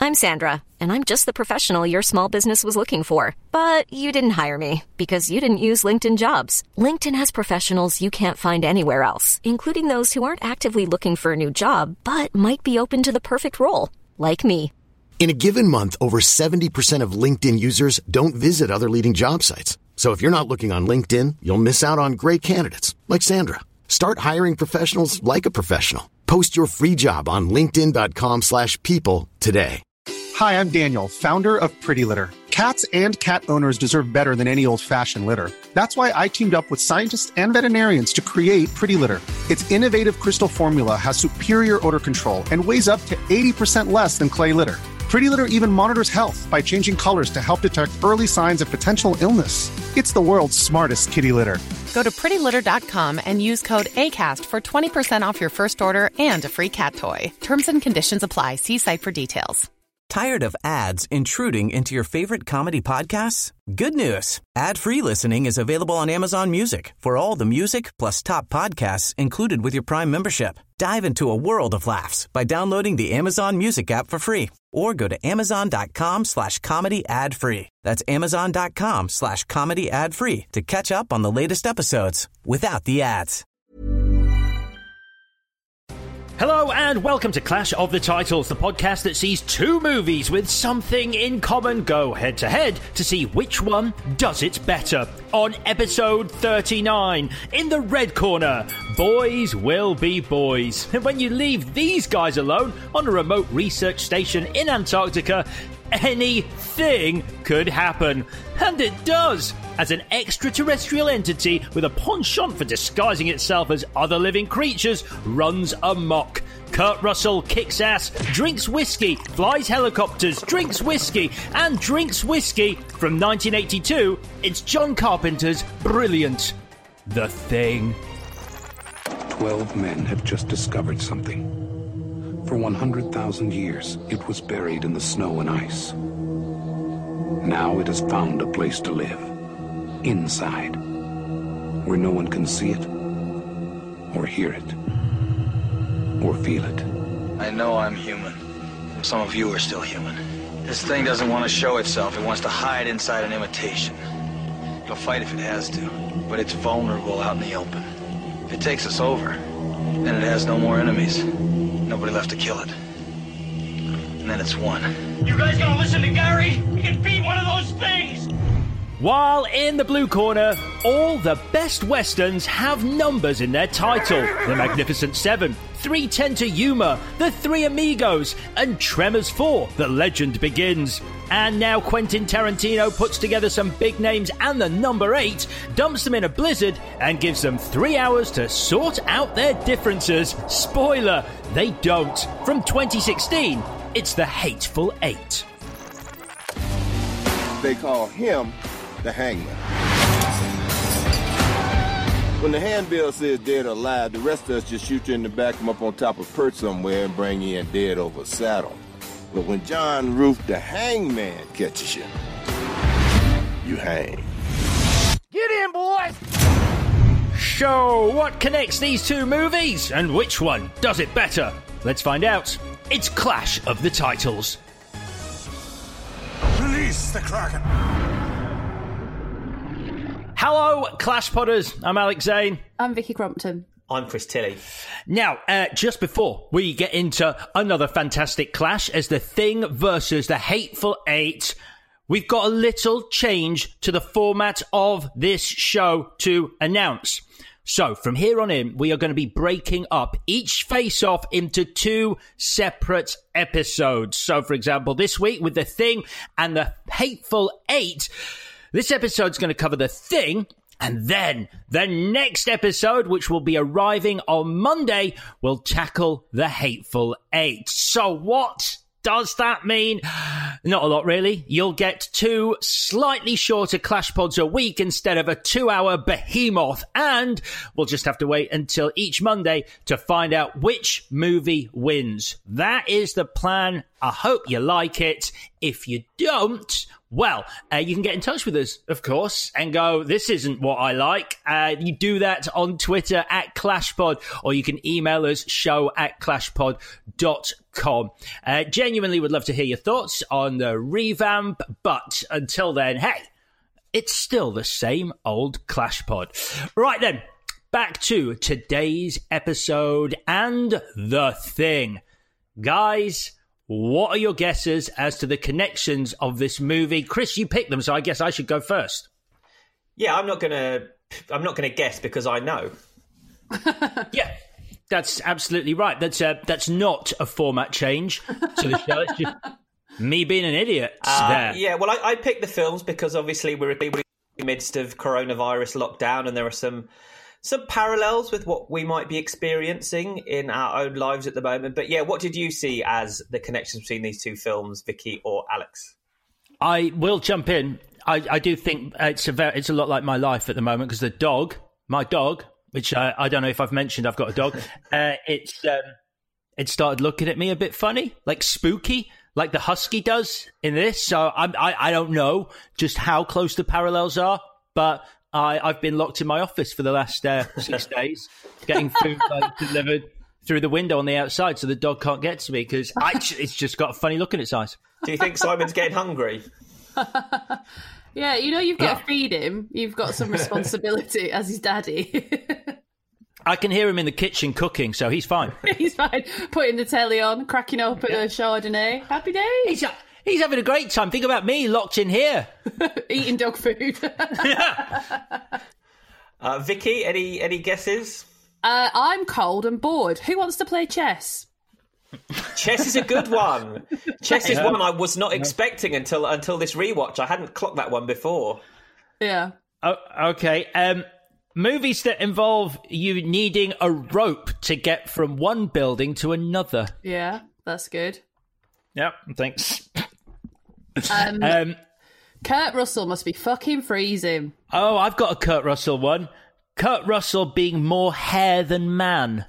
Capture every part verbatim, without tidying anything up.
I'm Sandra, and I'm just the professional your small business was looking for. But you didn't hire me because you didn't use LinkedIn Jobs. LinkedIn has professionals you can't find anywhere else, including those who aren't actively looking for a new job, but might be open to the perfect role, like me. In a given month, over seventy percent of LinkedIn users don't visit other leading job sites. So if you're not looking on LinkedIn, you'll miss out on great candidates like Sandra. Start hiring professionals like a professional. Post your free job on linkedin.com slash people today. Hi, I'm Daniel, founder of Pretty Litter. Cats and cat owners deserve better than any old-fashioned litter. That's why I teamed up with scientists and veterinarians to create Pretty Litter. Its innovative crystal formula has superior odor control and weighs up to eighty percent less than clay litter. Pretty Litter even monitors health by changing colors to help detect early signs of potential illness. It's the world's smartest kitty litter. Go to pretty litter dot com and use code ACAST for twenty percent off your first order and a free cat toy. Terms and conditions apply. See site for details. Tired of ads intruding into your favorite comedy podcasts? Good news. Ad-free listening is available on Amazon Music for all the music plus top podcasts included with your Prime membership. Dive into a world of laughs by downloading the Amazon Music app for free or go to amazon.com slash comedy ad free. That's amazon.com slash comedy ad free to catch up on the latest episodes without the ads. Hello and welcome to Clash of the Titles, the podcast that sees two movies with something in common go head-to-head to see which one does it better. On episode thirty-nine, in the red corner, Boys Will Be Boys. And when you leave these guys alone on a remote research station in Antarctica, anything could happen. And it does, as an extraterrestrial entity with a penchant for disguising itself as other living creatures runs amok. Kurt Russell kicks ass, drinks whiskey, flies helicopters, drinks whiskey, and drinks whiskey. From nineteen eighty-two, it's John Carpenter's brilliant The Thing. Twelve men have just discovered something. For one hundred thousand years, it was buried in the snow and ice. Now it has found a place to live. Inside. Where no one can see it, or hear it, or feel it. I know I'm human. Some of you are still human. This thing doesn't want to show itself. It wants to hide inside an imitation. It'll fight if it has to, but it's vulnerable out in the open. If it takes us over, then it has no more enemies. Nobody left to kill it. And then it's won. You guys gonna listen to Gary? He can beat one of those things! While in the blue corner, all the best westerns have numbers in their title. The Magnificent Seven, three ten to Yuma, The Three Amigos, and Tremors four, The Legend Begins. And now Quentin Tarantino puts together some big names and the number eight, dumps them in a blizzard, and gives them three hours to sort out their differences. Spoiler, they don't. From twenty sixteen, it's The Hateful Eight. They call him the Hangman. When the handbill says dead or alive, the rest of us just shoot you in the back, come up on top of a perch somewhere and bring you in dead over a saddle. But when John Roof, the Hangman, catches you, you hang. Get in, boys! So, what connects these two movies? And which one does it better? Let's find out. It's Clash of the Titles. Release the Kraken! Hello, Clash Podders. I'm Alex Zane. I'm Vicky Crompton. I'm Chris Tilley. Now, uh, just before we get into another fantastic clash as The Thing versus The Hateful Eight, we've got a little change to the format of this show to announce. So, from here on in, we are going to be breaking up each face-off into two separate episodes. So, for example, this week with The Thing and The Hateful Eight, this episode's going to cover The Thing, and then the next episode, which will be arriving on Monday, will tackle The Hateful Eight. So what does that mean? Not a lot, really. You'll get two slightly shorter Clash Pods a week instead of a two-hour behemoth, and we'll just have to wait until each Monday to find out which movie wins. That is the plan. I hope you like it. If you don't, well, uh, you can get in touch with us, of course, and go, this isn't what I like. Uh, you do that on Twitter at ClashPod, or you can email us, show at clashpod dot com. Uh, genuinely would love to hear your thoughts on the revamp, but until then, hey, it's still the same old Clash Pod. Right then, back to today's episode and The Thing. Guys, what are your guesses as to the connections of this movie? Chris, you picked them, so I guess I should go first. Yeah, I'm not gonna. I'm not gonna guess because I know. Yeah, that's absolutely right. That's uh, that's not a format change to the show. It's just me being an idiot. Uh, there. Yeah, well, I, I picked the films because obviously we're in the midst of coronavirus lockdown, and there are some some parallels with what we might be experiencing in our own lives at the moment. But yeah, what did you see as the connections between these two films, Vicky or Alex? I will jump in. I, I do think it's a very, it's a lot like my life at the moment because the dog, my dog, which uh, I don't know if I've mentioned, I've got a dog. uh, it's um, it started looking at me a bit funny, like spooky, like the husky does in this. So I'm, I I don't know just how close the parallels are, but I I've been locked in my office for the last uh, six days, getting food like, delivered through the window on the outside, so the dog can't get to me because it's just got a funny look in its eyes. Do you think Simon's getting hungry? Yeah, you know you've got Yeah. to feed him. You've got some responsibility as his daddy. I can hear him in the kitchen cooking, so he's fine. He's fine. Putting the telly on, cracking up at a Chardonnay. Happy days. He's, he's having a great time. Think about me locked in here. Eating dog food. uh, Vicky, any any guesses? Uh, I'm cold and bored. Who wants to play chess? Chess is a good one. Chess is yeah. one I was not expecting until until this rewatch. I hadn't clocked that one before. Yeah. Oh, okay. Um, movies that involve you needing a rope to get from one building to another. Yeah, that's good. Yep, thanks. Um, um, Kurt Russell must be fucking freezing. Oh, I've got a Kurt Russell one. Kurt Russell being more hair than man.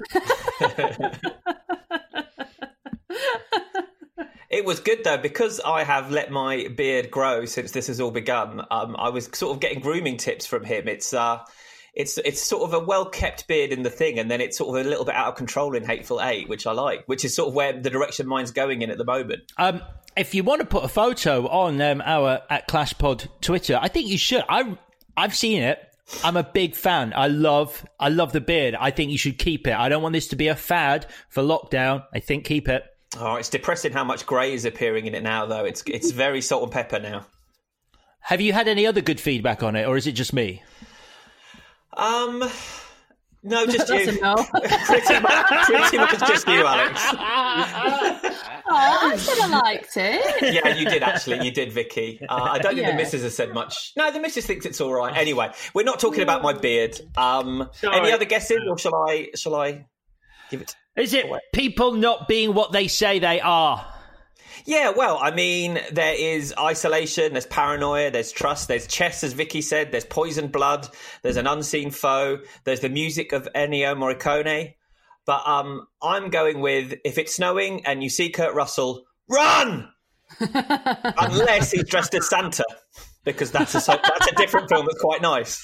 It was good though because I have let my beard grow since this has all begun. Um, I was sort of getting grooming tips from him. It's uh, it's it's sort of a well kept beard in The Thing, and then it's sort of a little bit out of control in Hateful Eight, which I like. Which is sort of where the direction mine's going in at the moment. Um, if you want to put a photo on um, our at ClashPod Twitter, I think you should. I I've seen it. I'm a big fan. I love I love the beard. I think you should keep it. I don't want this to be a fad for lockdown. I think keep it. Oh, it's depressing how much grey is appearing in it now, though. It's it's very salt and pepper now. Have you had any other good feedback on it, or is it just me? Um, no, just That's you. A no. pretty, much, pretty much just you, Alex. Oh, I said I liked it. Yeah, you did actually. You did, Vicky. Uh, I don't think Yeah. the missus has said much. No, the missus thinks it's all right. Anyway, we're not talking about my beard. Um, any other guesses, or shall I? Shall I give it? Is it people not being what they say they are? Yeah, well, I mean, there is isolation, there's paranoia, there's trust, there's chess, as Vicky said, there's poisoned blood, there's an unseen foe, there's the music of Ennio Morricone. But um, I'm going with, if it's snowing and you see Kurt Russell, run! Unless he's dressed as Santa, because that's a, that's a different film that's quite nice.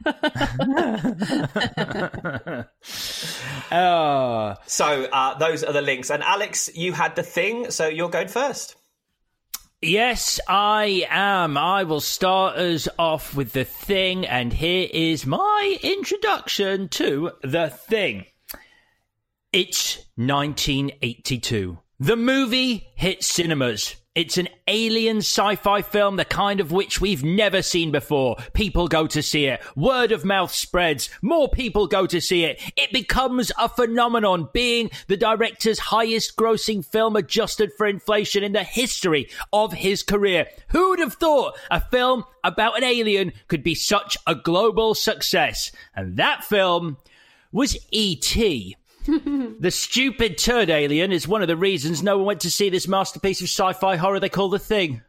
oh. So uh, those are the links. And Alex, you had The Thing, so you're going first. Yes, I am. I will start us off with The Thing, and here is my introduction to The Thing. It's nineteen eighty-two. The movie hit cinemas. It's an alien sci-fi film, the kind of which we've never seen before. People go to see it. Word of mouth spreads. More people go to see it. It becomes a phenomenon, being the director's highest grossing film adjusted for inflation in the history of his career. Who would have thought a film about an alien could be such a global success? And that film was E T The stupid turd alien is one of the reasons no one went to see this masterpiece of sci-fi horror they call The Thing.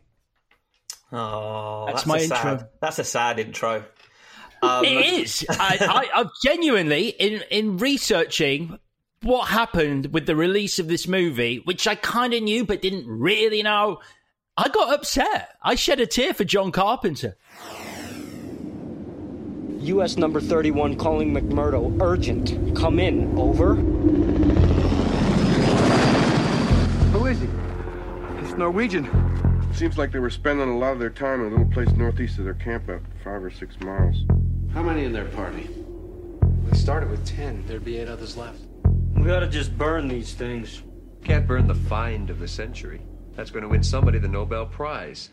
Oh, that's, that's my a intro. Sad, that's a sad intro. Um, it is. I, I, I've genuinely, in, in researching what happened with the release of this movie, which I kind of knew but didn't really know, I got upset. I shed a tear for John Carpenter. U S number thirty-one calling McMurdo. Urgent. Come in. Over. It's Norwegian. Seems like they were spending a lot of their time in a little place northeast of their camp, about five or six miles. How many in their party? They started with ten. There'd be eight others left. We ought to just burn these things. Can't burn the find of the century. That's going to win somebody the Nobel Prize.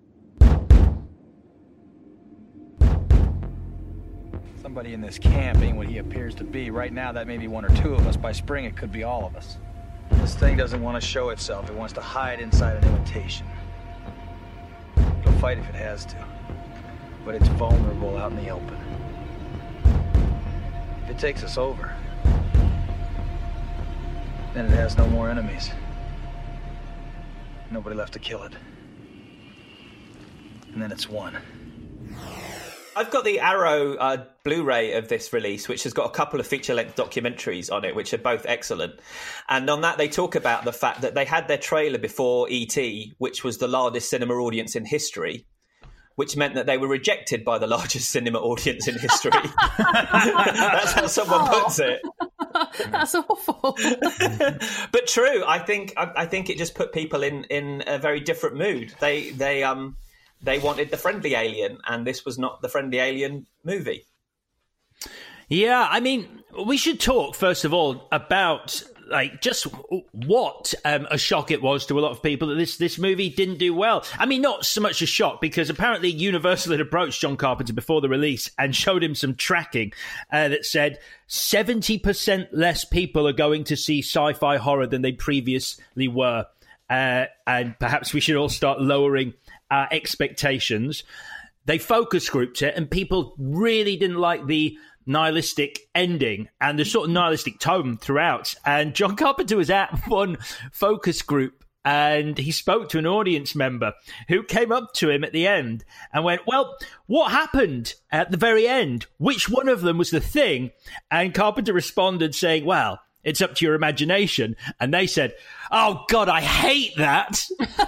Somebody in this camp ain't what he appears to be. Right now, that may be one or two of us. By spring, it could be all of us. This thing doesn't want to show itself. It wants to hide inside an imitation. It'll fight if it has to. But it's vulnerable out in the open. If it takes us over, then it has no more enemies. Nobody left to kill it. And then it's won. I've got the Arrow uh, Blu-ray of this release, which has got a couple of feature-length documentaries on it, which are both excellent. And on that, they talk about the fact that they had their trailer before E T, which was the largest cinema audience in history, which meant that they were rejected by the largest cinema audience in history. That's how someone puts it. That's awful. But true. I think I, I think it just put people in, in a very different mood. They they um. They wanted the friendly alien, and this was not the friendly alien movie. Yeah, I mean, we should talk, first of all, about like just what um, a shock it was to a lot of people that this, this movie didn't do well. I mean, not so much a shock, because apparently Universal had approached John Carpenter before the release and showed him some tracking uh, that said seventy percent less people are going to see sci-fi horror than they previously were. Uh, and perhaps we should all start lowering our expectations. They focus grouped it, and people really didn't like the nihilistic ending and the sort of nihilistic tone throughout. And John Carpenter was at one focus group, and he spoke to an audience member who came up to him at the end and went, well, what happened at the very end? Which one of them was the thing? And Carpenter responded saying, well, it's up to your imagination. And they said, oh, God, I hate that.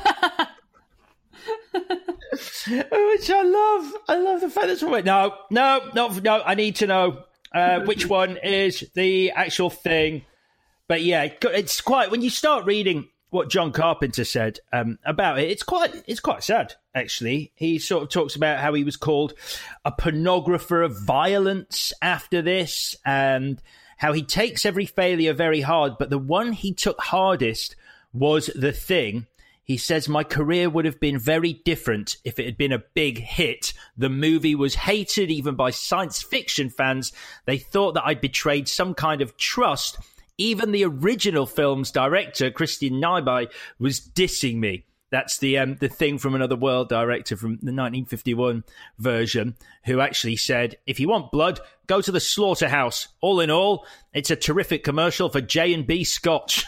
Which I love. I love the fact that someone went, no, no, no, no, I need to know uh, which one is the actual thing. But yeah, it's quite, when you start reading what John Carpenter said um, about it, it's quite, it's quite sad, actually. He sort of talks about how he was called a pornographer of violence after this, and how he takes every failure very hard, but the one he took hardest was The Thing. He says, my career would have been very different if it had been a big hit. The movie was hated even by science fiction fans. They thought that I'd betrayed some kind of trust. Even the original film's director, Christian Nyby, was dissing me. That's the um, the Thing from Another World director from the nineteen fifty-one version, who actually said, if you want blood, go to the slaughterhouse. All in all, it's a terrific commercial for J and B Scotch.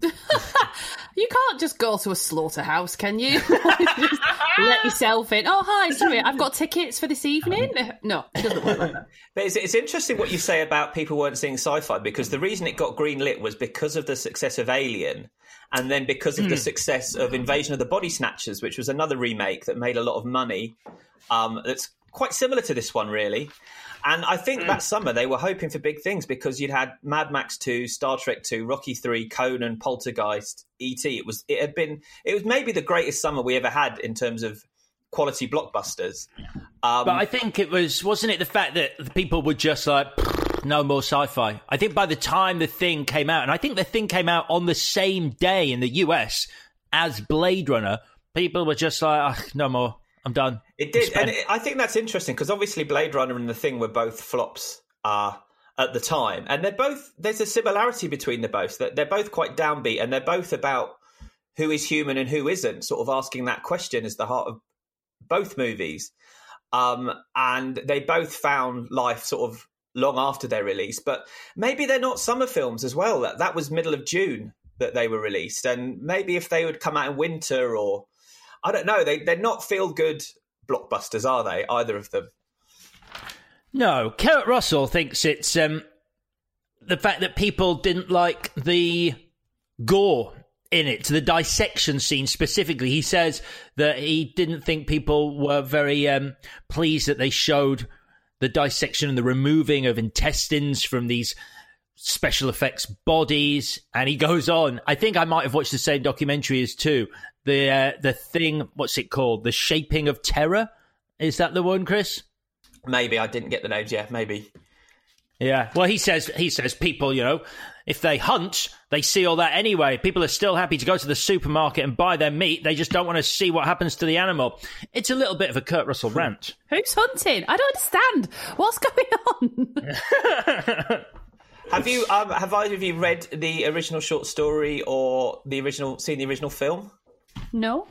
You can't just go to a slaughterhouse, can you? Just let yourself in. Oh, hi, sorry, I've got tickets for this evening. No, it doesn't work like that. But it's, it's interesting what you say about people weren't seeing sci-fi, because the reason it got greenlit was because of the success of Alien, and then because of mm. the success of Invasion of the Body Snatchers, which was another remake that made a lot of money. Um, that's quite similar to this one, really. And I think mm. that summer they were hoping for big things, because you'd had Mad Max two, Star Trek two, Rocky three, Conan, Poltergeist, E T. It was it had been it was maybe the greatest summer we ever had in terms of quality blockbusters. Um, but I think it was wasn't it the fact that people were just like, no more sci-fi. I think by the time The Thing came out, and I think The Thing came out on the same day in the U S as Blade Runner, people were just like, oh, no more. I'm done. It did, and it, I think that's interesting, because obviously Blade Runner and The Thing were both flops uh, at the time, and they're both. There's a similarity between the both. That they're both quite downbeat, and they're both about who is human and who isn't. Sort of asking that question is the heart of both movies, um, and they both found life sort of long after their release. But maybe they're not summer films as well. That that was middle of June that they were released, and maybe if they would come out in winter or. I don't know. They, they're not feel-good blockbusters, are they, either of them? No. Kurt Russell thinks it's um, the fact that people didn't like the gore in it, the dissection scene specifically. He says that he didn't think people were very um, pleased that they showed the dissection and the removing of intestines from these special effects bodies. And he goes on, I think I might have watched the same documentary as too, the uh, the thing. What's it called? The Shaping of Terror. Is that the one, Chris? Maybe I didn't get the names. Yeah, maybe. Yeah. Well, he says he says people, you know, if they hunt, they see all that anyway. People are still happy to go to the supermarket and buy their meat. They just don't want to see what happens to the animal. It's a little bit of a Kurt Russell rant. Who's hunting? I don't understand. What's going on? Have you um, have either of you read the original short story or the original seen the original film? No.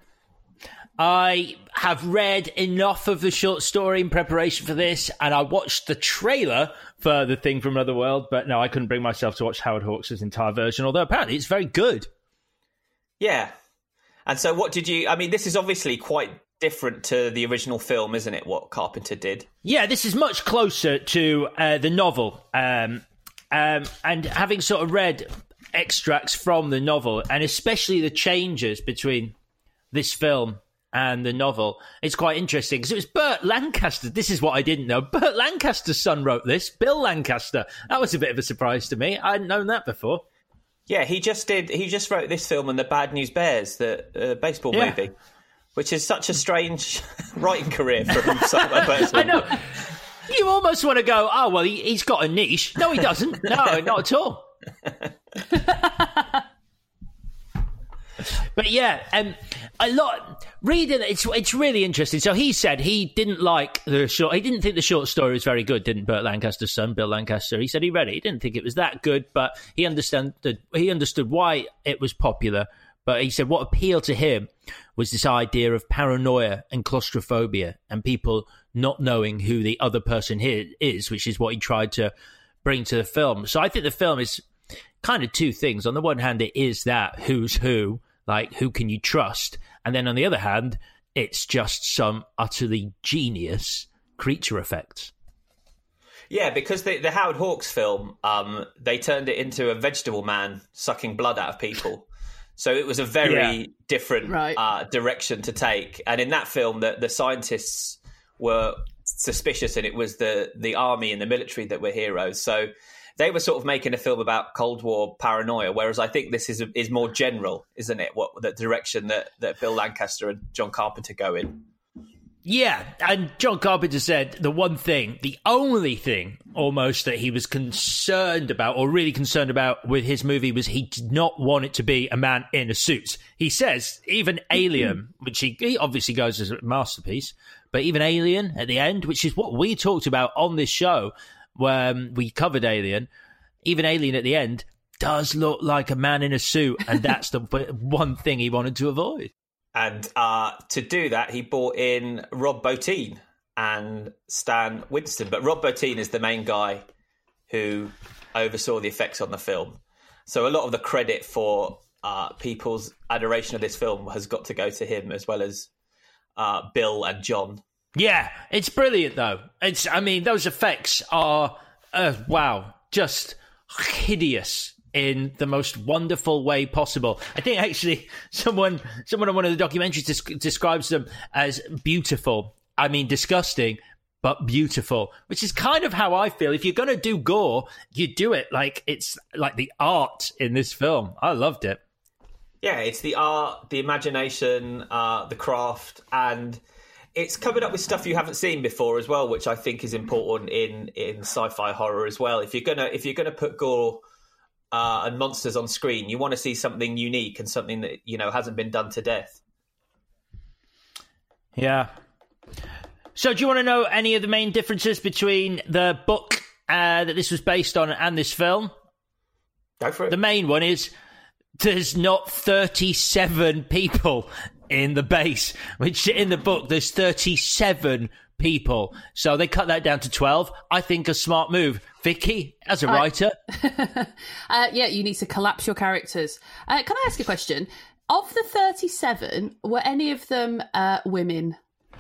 I have read enough of the short story in preparation for this, and I watched the trailer for The Thing from Another World, but no, I couldn't bring myself to watch Howard Hawks' entire version, although apparently it's very good. Yeah. And so what did you... I mean, this is obviously quite different to the original film, isn't it, what Carpenter did? Yeah, this is much closer to uh, the novel. Um, um, and having sort of read extracts from the novel, and especially the changes between this film and the novel, it's quite interesting because it was Burt Lancaster. This is what I didn't know. Burt Lancaster's son wrote this, Bill Lancaster. That was a bit of a surprise to me. I hadn't known that before. Yeah, he just did. He just wrote this film and the Bad News Bears, the uh, baseball Yeah. movie, which is such a strange writing career from some person. I know. You almost want to go, oh, well, he, he's got a niche. No, he doesn't. No, not at all. But yeah, um, a lot reading it's it's really interesting. So he said he didn't like the short. He didn't think the short story was very good. Didn't Burt Lancaster's son, Bill Lancaster? He said he read it. He didn't think it was that good, but he understood he understood why it was popular. But he said what appealed to him was this idea of paranoia and claustrophobia and people not knowing who the other person here is, which is what he tried to bring to the film. So I think the film is kind of two things. On the one hand, it is that who's who. Like, who can you trust? And then on the other hand, it's just some utterly genius creature effects. Yeah, because the, the Howard Hawks film, um, they turned it into a vegetable man sucking blood out of people. So it was a very Yeah. different Right. uh, direction to take. And in that film, the, the scientists were suspicious, and it was the, the army and the military that were heroes. So they were sort of making a film about Cold War paranoia, whereas I think this is is more general, isn't it? What the direction that, that Bill Lancaster and John Carpenter go in. Yeah, and John Carpenter said the one thing, the only thing almost that he was concerned about, or really concerned about with his movie, was he did not want it to be a man in a suit. He says even Alien, which he, he obviously goes as a masterpiece, but even Alien at the end, which is what we talked about on this show, when we covered Alien, even Alien at the end does look like a man in a suit, and that's the one thing he wanted to avoid. And uh, to do that, he brought in Rob Bottin and Stan Winston. But Rob Bottin is the main guy who oversaw the effects on the film. So a lot of the credit for uh, people's adoration of this film has got to go to him, as well as uh, Bill and John. Yeah, it's brilliant though. It's, I mean, those effects are, uh, wow, just hideous in the most wonderful way possible. I think actually someone, someone on one of the documentaries des- describes them as beautiful. I mean, disgusting, but beautiful, which is kind of how I feel. If you're going to do gore, you do it like it's like the art in this film. I loved it. Yeah, it's the art, the imagination, uh, the craft, and it's covered up with stuff you haven't seen before as well, which I think is important in, in sci-fi horror as well. If you're gonna if you're gonna put gore uh, and monsters on screen, you want to see something unique and something that, you know, hasn't been done to death. Yeah. So, do you want to know any of the main differences between the book uh, that this was based on and this film? Go for it. The main one is there's not thirty-seven people in the base, which in the book there's thirty-seven people. So they cut that down to twelve. I think a smart move. Vicky, as a Uh, writer. uh, yeah, you need to collapse your characters. Uh, can I ask a question? Of the thirty-seven, were any of them uh, women?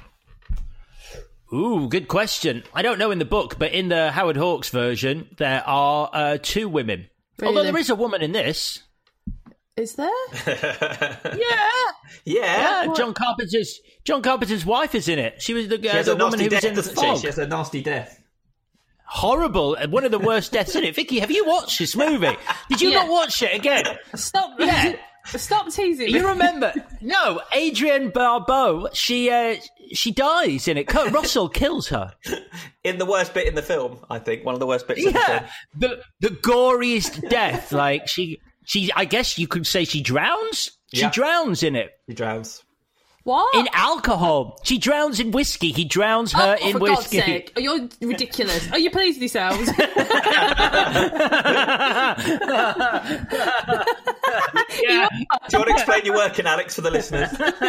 Ooh, good question. I don't know in the book, but in the Howard Hawks version, there are uh, two women. Really? Although there is a woman in this. Is there? Yeah. Yeah. Yeah, John Carpenter's John Carpenter's wife is in it. She was the, She uh, has the a woman nasty who was death, in the doesn't fog. she? She has a nasty death. Horrible. One of the worst deaths in it. Vicky, have you watched this movie? Did you Yeah. not watch it again? Stop. Yeah. Stop teasing me. You remember? No, Adrienne Barbeau. She uh, she dies in it. Kurt Russell kills her in the worst bit in the film. I think one of the worst bits. Yeah, in the film. the the goriest death. Like she she. I guess you could say she drowns. She yeah. drowns in it. She drowns. What? In alcohol. She drowns in whiskey. He drowns her oh, in for whiskey. God's sake. Oh, you're ridiculous. Are you pleased with yourselves? Yeah. Do you want to explain your working, Alex, for the listeners?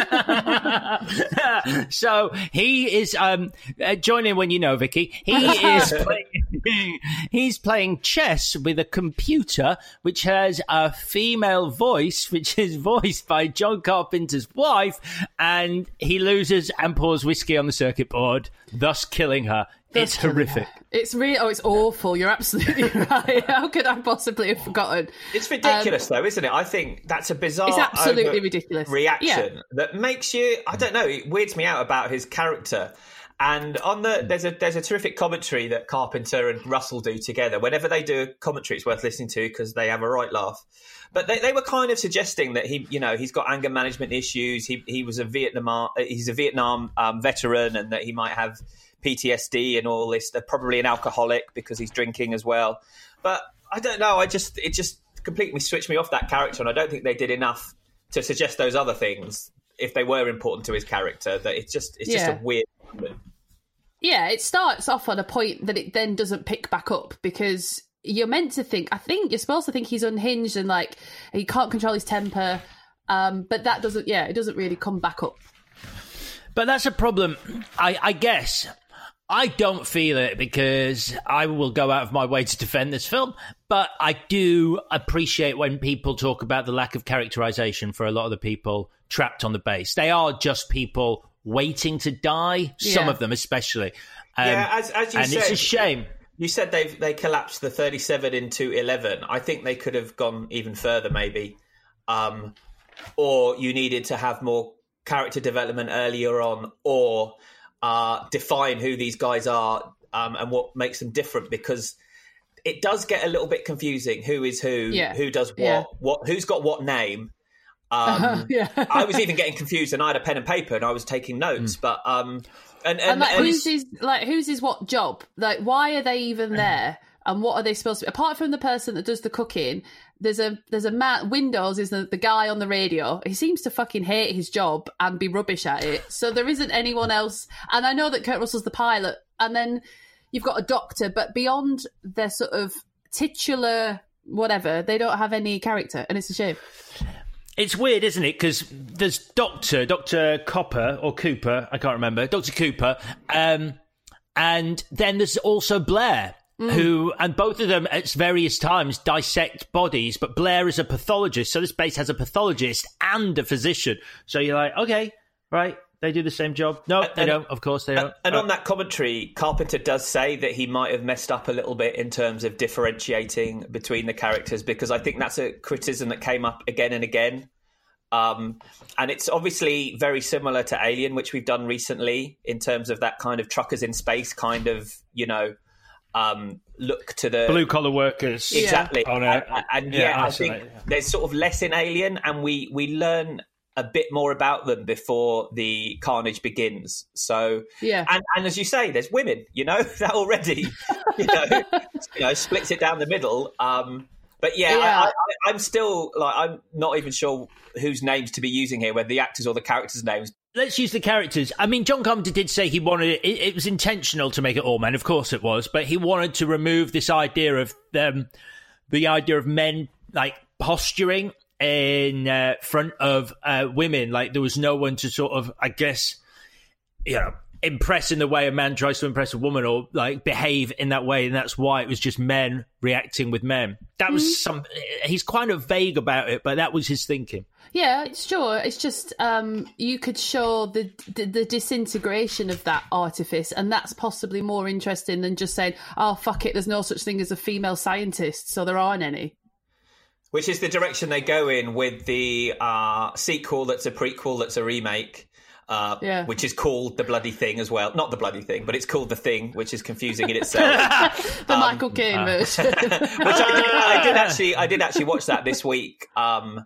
So he is um, uh, join in when you know, Vicky. He is playing, he's playing chess with a computer which has a female voice, which is voiced by John Carpenter's wife, and he loses and pours whiskey on the circuit board, thus killing her. That's it's horrific. Her. It's really, oh, it's awful. You're absolutely right. How could I possibly have forgotten? It's ridiculous, um, though, isn't it? I think that's a bizarre, it's absolutely ridiculous reaction yeah. that makes you. I don't know. It weirds me out about his character. And on the there's a there's a terrific commentary that Carpenter and Russell do together. Whenever they do a commentary, it's worth listening to because they have a right laugh. But they, they were kind of suggesting that he, you know, he's got anger management issues. He he was a Vietnam he's a Vietnam um, veteran, and that he might have P T S D and all this. They're probably an alcoholic because he's drinking as well. But I don't know. I just it just completely switched me off that character, and I don't think they did enough to suggest those other things if they were important to his character. That it's just it's just yeah. a weird moment. Yeah, it starts off on a point that it then doesn't pick back up because you're meant to think, I think you're supposed to think he's unhinged and like he can't control his temper, um, but that doesn't, yeah, it doesn't really come back up. But that's a problem, I, I guess. I don't feel it because I will go out of my way to defend this film, but I do appreciate when people talk about the lack of characterization for a lot of the people trapped on the base. They are just people waiting to die, some yeah. of them especially. Um, yeah, as, as you and said, it's a shame. You said they they collapsed the thirty-seven into eleven. I think they could have gone even further, maybe. Um, or you needed to have more character development earlier on, or uh, define who these guys are um, and what makes them different, because it does get a little bit confusing. Who is who? Yeah. Who does what? Yeah. What? Who's got what name? Um, yeah. I was even getting confused, and I had a pen and paper, and I was taking notes. Mm. But um, and and, and like, and who's his like who's his what job? Like, why are they even there? And what are they supposed to be? Apart from the person that does the cooking, there's a there's a man. Windows is the, the guy on the radio. He seems to fucking hate his job and be rubbish at it. So there isn't anyone else. And I know that Kurt Russell's the pilot, and then you've got a doctor, but beyond their sort of titular whatever, they don't have any character, and it's a shame. It's weird, isn't it? Because there's Doctor, Doctor Copper, or Cooper, I can't remember, Doctor Cooper, um, and then there's also Blair, mm. who, and both of them at various times dissect bodies, but Blair is a pathologist, so this base has a pathologist and a physician. So you're like, okay, right, they do the same job. No, and, they don't, of course they don't. And oh. on that commentary, Carpenter does say that he might have messed up a little bit in terms of differentiating between the characters, because I think that's a criticism that came up again and again. Um, and it's obviously very similar to Alien, which we've done recently, in terms of that kind of truckers in space kind of, you know, um, look to the blue collar workers. Exactly. Yeah. And, and, and yeah, yeah I think yeah. there's sort of less in Alien, and we, we learn a bit more about them before the carnage begins. So, yeah. And, and as you say, there's women, you know, that already, you know, you know, splits it down the middle. Um, But yeah, yeah. I, I, I'm still like I'm not even sure whose names to be using here, whether the actors or the characters' names. Let's use the characters. I mean, John Carpenter did say he wanted it. It, it was intentional to make it all men, of course it was, but he wanted to remove this idea of um, the idea of men like posturing in uh, front of uh, women. Like there was no one to sort of, I guess, you know, impress in the way a man tries to impress a woman, or like behave in that way, and that's why it was just men reacting with men. That was mm. some he's kind of vague about it, but that was his thinking. Yeah, it's sure. It's just um, you could show the, the the disintegration of that artifice, and that's possibly more interesting than just saying, oh fuck it, there's no such thing as a female scientist, so there aren't any. Which is the direction they go in with the uh, sequel that's a prequel that's a remake. Uh, yeah. Which is called The Bloody Thing as well. Not The Bloody Thing, but it's called The Thing, which is confusing in itself. the um, Michael Caine uh, version. which I did, I did actually I did actually watch that this week um,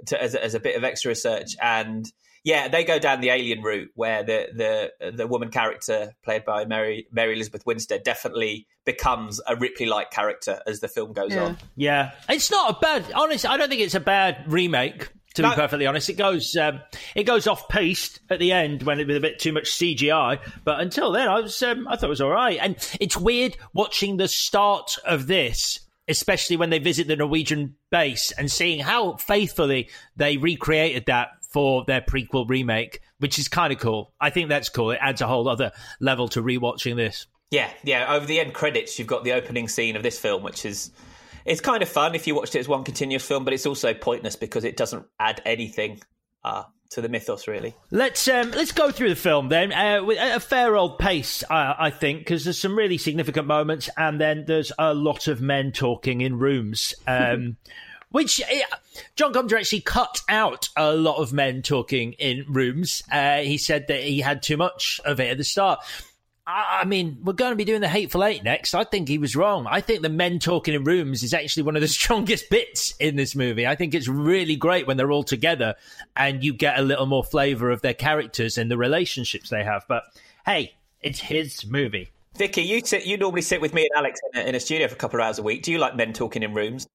to, as, a, as a bit of extra research. And yeah, they go down the alien route where the the, the woman character played by Mary Mary Elizabeth Winstead definitely becomes a Ripley-like character as the film goes Yeah. on. Yeah, it's not a bad. Honestly, I don't think it's a bad remake. To be No. perfectly honest, it goes um, it goes off piste at the end when it was a bit too much C G I. But until then, I was um, I thought it was all right. And it's weird watching the start of this, especially when they visit the Norwegian base and seeing how faithfully they recreated that for their prequel remake, which is kind of cool. I think that's cool. It adds a whole other level to rewatching this. Yeah, yeah. Over the end credits, you've got the opening scene of this film, which is it's kind of fun if you watched it as one continuous film, but it's also pointless because it doesn't add anything uh, to the mythos, really. Let's um, let's go through the film then uh, with a fair old pace, uh, I think, because there's some really significant moments, and then there's a lot of men talking in rooms. Um, Which, uh, John Carpenter actually cut out a lot of men talking in rooms. Uh, he said that he had too much of it at the start. I, I mean, we're going to be doing the Hateful Eight next. I think he was wrong. I think the men talking in rooms is actually one of the strongest bits in this movie. I think it's really great when they're all together and you get a little more flavour of their characters and the relationships they have. But, hey, it's his movie. Vicky, you sit, you normally sit with me and Alex in a, in a studio for a couple of hours a week. Do you like men talking in rooms?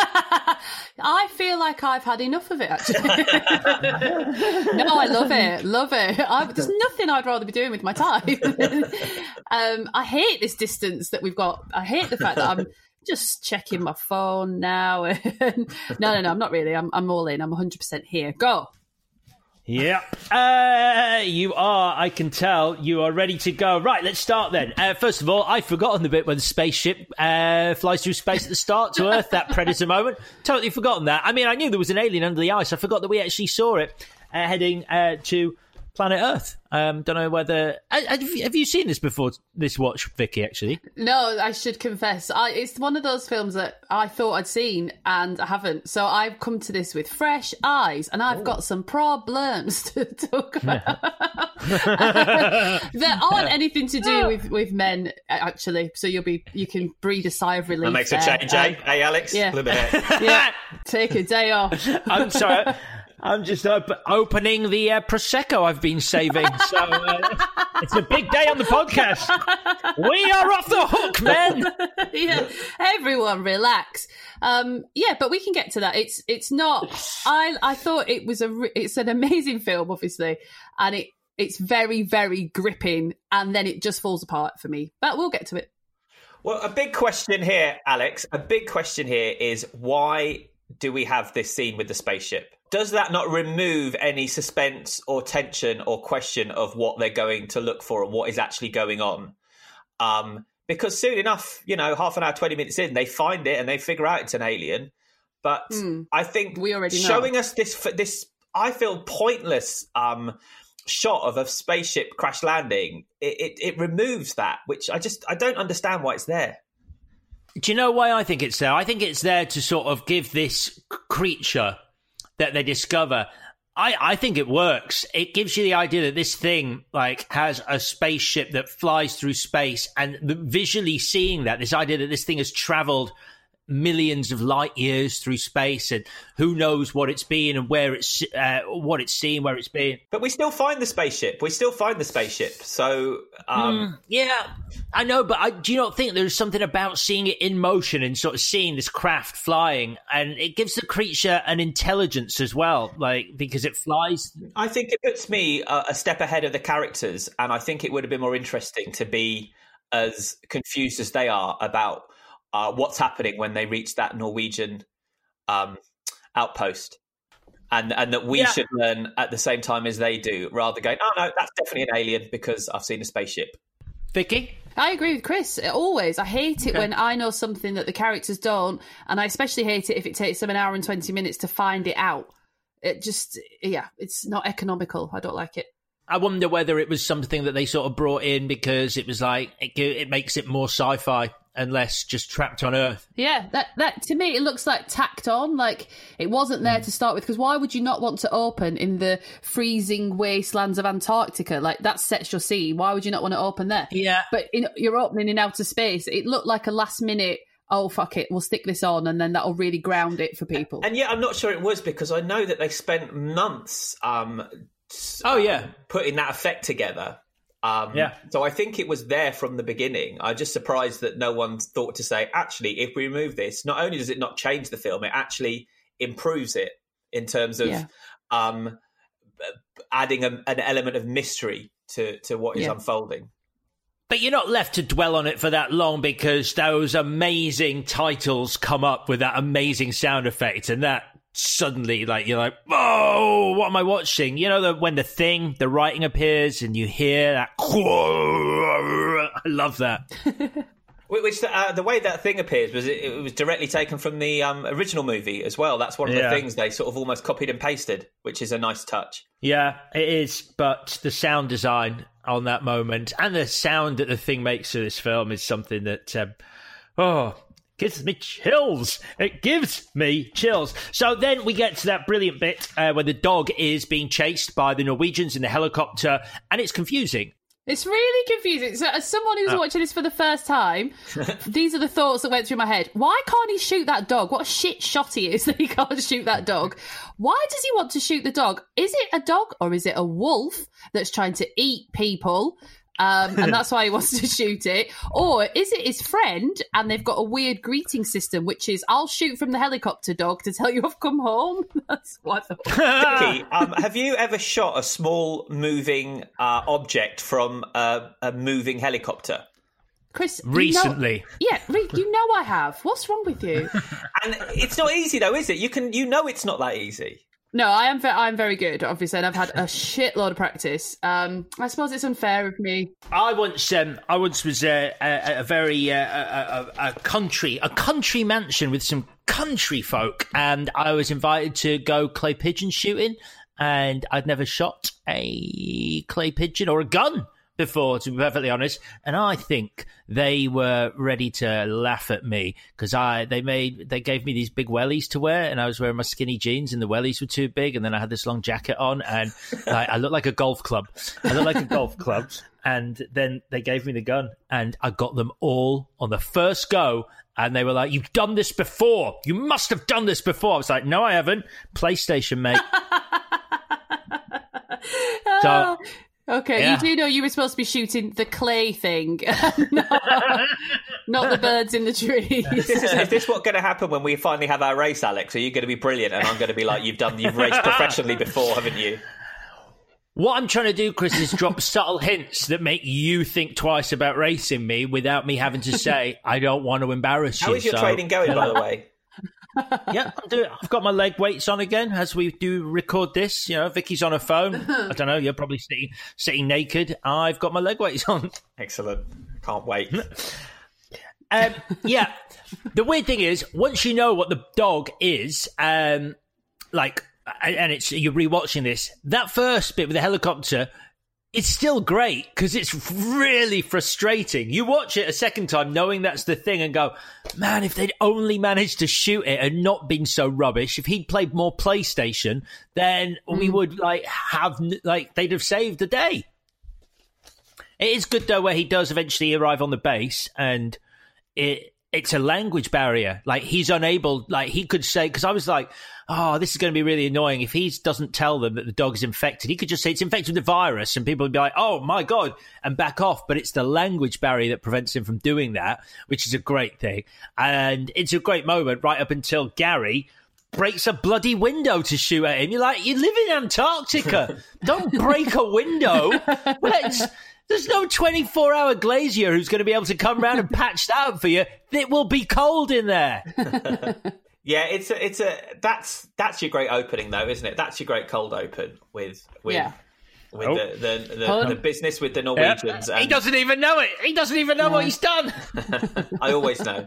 I feel like I've had enough of it, actually. No, I love it. Love it. I, there's nothing I'd rather be doing with my time. um, I hate this distance that we've got. I hate the fact that I'm just checking my phone now. no, no, no, I'm not really. I'm, I'm all in. I'm one hundred percent here. Go. Yeah, uh, you are. I can tell you are ready to go. Right, let's start then. Uh, first of all, I've forgotten the bit when the spaceship uh, flies through space at the start to Earth, that Predator moment. Totally forgotten that. I mean, I knew there was an alien under the ice. I forgot that we actually saw it uh, heading uh, to planet Earth. Um, don't know whether... Uh, have, you, have you seen this before, this watch, Vicky, actually? No, I should confess. I, it's one of those films that I thought I'd seen and I haven't. So I've come to this with fresh eyes and I've Ooh. got some problems to talk about that aren't anything to do with, with men, actually. So you'll be you can breathe a sigh of relief. That makes there. a change, eh? Um, hey, Alex? Yeah. A little bit. Yeah, take a day off. I'm sorry. I'm just op- opening the uh, Prosecco I've been saving. So uh, it's a big day on the podcast. We are off the hook, men. Yeah, everyone relax. Um, yeah, but we can get to that. It's it's not. I I thought it was a. It's an amazing film, obviously, and it it's very very gripping, and then it just falls apart for me. But we'll get to it. Well, a big question here, Alex. A big question here is why do we have this scene with the spaceship? Does that not remove any suspense or tension or question of what they're going to look for and what is actually going on? Um, because soon enough, you know, half an hour, twenty minutes in, they find it and they figure out it's an alien. But mm, I think we already showing know. us this, this I feel, pointless um, shot of a spaceship crash landing, it, it, it removes that, which I just, I don't understand why it's there. Do you know why I think it's there? I think it's there to sort of give this creature that they discover, I, I think it works. It gives you the idea that this thing like has a spaceship that flies through space, and the, visually seeing that, this idea that this thing has travelled millions of light years through space, and who knows what it's been and where it's uh, what it's seen, where it's been. But we still find the spaceship. We still find the spaceship. So um... mm, yeah, I know. But I, do you not think there's something about seeing it in motion and sort of seeing this craft flying, and it gives the creature an intelligence as well, like because it flies? I think it puts me a, a step ahead of the characters, and I think it would have been more interesting to be as confused as they are about Uh, what's happening when they reach that Norwegian um, outpost, and and that we yeah. should learn at the same time as they do, rather going, oh no, that's definitely an alien because I've seen a spaceship. Vicky? I agree with Chris. Always. I hate it okay. when I know something that the characters don't, and I especially hate it if it takes them an hour and twenty minutes to find it out. It just, yeah, it's not economical. I don't like it. I wonder whether it was something that they sort of brought in because it was like, it, it makes it more sci-fi and less just trapped on Earth. Yeah, that that to me, it looks like tacked on. Like it wasn't there mm. to start with, because why would you not want to open in the freezing wastelands of Antarctica? Like that sets your scene. Why would you not want to open there? Yeah. But in, you're opening in outer space. It looked like a last minute, oh, fuck it, we'll stick this on, and then that'll really ground it for people. And yeah, I'm not sure it was, because I know that they spent months um, oh, yeah. um, putting that effect together. Um, yeah. So I think it was there from the beginning. I'm just surprised that no one thought to say, actually, if we remove this, not only does it not change the film, it actually improves it in terms of Yeah. um, adding a, an element of mystery to, to what is Yeah. unfolding. But you're not left to dwell on it for that long, because those amazing titles come up with that amazing sound effect, and that suddenly, like, you're like, whoa, what am I watching? You know, the, when the thing, the writing appears, and you hear that, I love that. Which uh, the way that thing appears was it, it was directly taken from the um, original movie as well. That's one of Yeah. the things they sort of almost copied and pasted, which is a nice touch. Yeah, it is, but the sound design on that moment and the sound that the thing makes of this film is something that, um, oh, gives me chills. It gives me chills. So then we get to that brilliant bit uh, where the dog is being chased by the Norwegians in the helicopter, and it's confusing. It's really confusing. So, as someone who's Oh. watching this for the first time, these are the thoughts that went through my head. Why can't he shoot that dog? What a shit shot he is that he can't shoot that dog. Why does he want to shoot the dog? Is it a dog or is it a wolf that's trying to eat people? Um, and that's why he wants to shoot it. Or is it his friend and they've got a weird greeting system, which is, I'll shoot from the helicopter, dog, to tell you I've come home? That's what I thought. Vicky, um, have you ever shot a small moving uh, object from a, a moving helicopter? Chris, you know- Recently. yeah, re- you know I have. What's wrong with you? And it's not easy, though, is it? You can, you know, it's not that easy. No, I am. Ve- I'm very good, obviously, and I've had a shitload of practice. Um, I suppose it's unfair of me. I once, um, I once was uh, a, a very uh, a, a, a country, a country mansion with some country folk, and I was invited to go clay pigeon shooting, and I'd never shot a clay pigeon or a gun before, to be perfectly honest, and I think they were ready to laugh at me because I they made they gave me these big wellies to wear, and I was wearing my skinny jeans, and the wellies were too big, and then I had this long jacket on, and like, I looked like a golf club. I looked like a golf club, and then they gave me the gun, and I got them all on the first go. And they were like, "You've done this before. You must have done this before." I was like, "No, I haven't. PlayStation, mate." So. Okay, Yeah. you do know you were supposed to be shooting the clay thing, not, not the birds in the trees. Is this, is this what's going to happen when we finally have our race, Alex? Are you going to be brilliant, and I'm going to be like, "You've done, you've raced professionally before, haven't you?" What I'm trying to do, Chris, is drop subtle hints that make you think twice about racing me without me having to say, I don't want to embarrass you. How is your so, training going, by the way? Yeah, I'm doing, I've got my leg weights on again as we do record this. You know, Vicky's on her phone. I don't know, you're probably sitting, sitting naked. I've got my leg weights on. Excellent. Can't wait. Um, yeah, the weird thing is, once you know what the dog is, um, like, and it's you're rewatching this, that first bit with the helicopter, it's still great because it's really frustrating. You watch it a second time knowing that's the thing and go, man, if they'd only managed to shoot it and not been so rubbish, if he'd played more PlayStation, then mm. we would like have, like, they'd have saved the day. It is good though where he does eventually arrive on the base and it it's a language barrier. Like, he's unable, like, he could say, because I was like, oh, this is going to be really annoying. If he doesn't tell them that the dog is infected, he could just say it's infected with the virus, and people would be like, oh, my God, and back off. But it's the language barrier that prevents him from doing that, which is a great thing. And it's a great moment right up until Gary breaks a bloody window to shoot at him. You're like, you live in Antarctica. Don't break a window. Let's... There's no twenty-four hour glazier who's going to be able to come around and patch that up for you. It will be cold in there. Yeah, it's a, it's a that's that's your great opening though, isn't it? That's your great cold open with with yeah. with oh. the, the, the, the business with the Norwegians. Yeah. And... He doesn't even know it. He doesn't even know yeah. what he's done. I always know.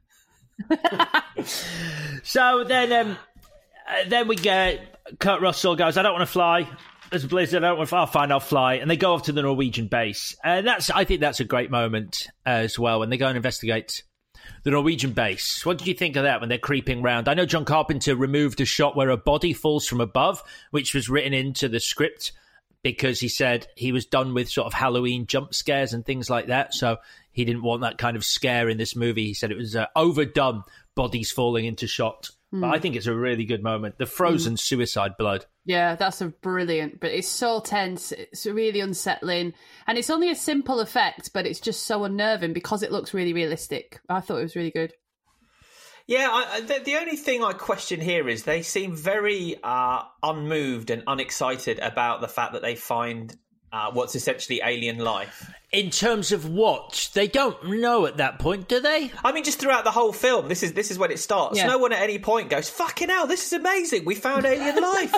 So then, um, uh, then we get Kurt Russell goes, I don't want to fly. There's a blizzard. I don't want to fly. I'll fine, I'll fly. And they go off to the Norwegian base. And that's, I think that's a great moment as well when they go and investigate the Norwegian base. What did you think of that when they're creeping round? I know John Carpenter removed a shot where a body falls from above, which was written into the script. because he said he was done with sort of Halloween jump scares and things like that. So he didn't want that kind of scare in this movie. He said it was uh, overdone, bodies falling into shot. Mm. But I think it's a really good moment. The frozen mm. suicide blood. Yeah, that's a brilliant, but it's so tense. It's really unsettling. And it's only a simple effect, but it's just so unnerving because it looks really realistic. I thought it was really good. Yeah, I, the, the only thing I question here is they seem very uh, unmoved and unexcited about the fact that they find uh, what's essentially alien life. In terms of what? They don't know at that point, do they? I mean, just throughout the whole film, this is this is when it starts. Yeah. No one at any point goes, fucking hell, this is amazing, we found alien life.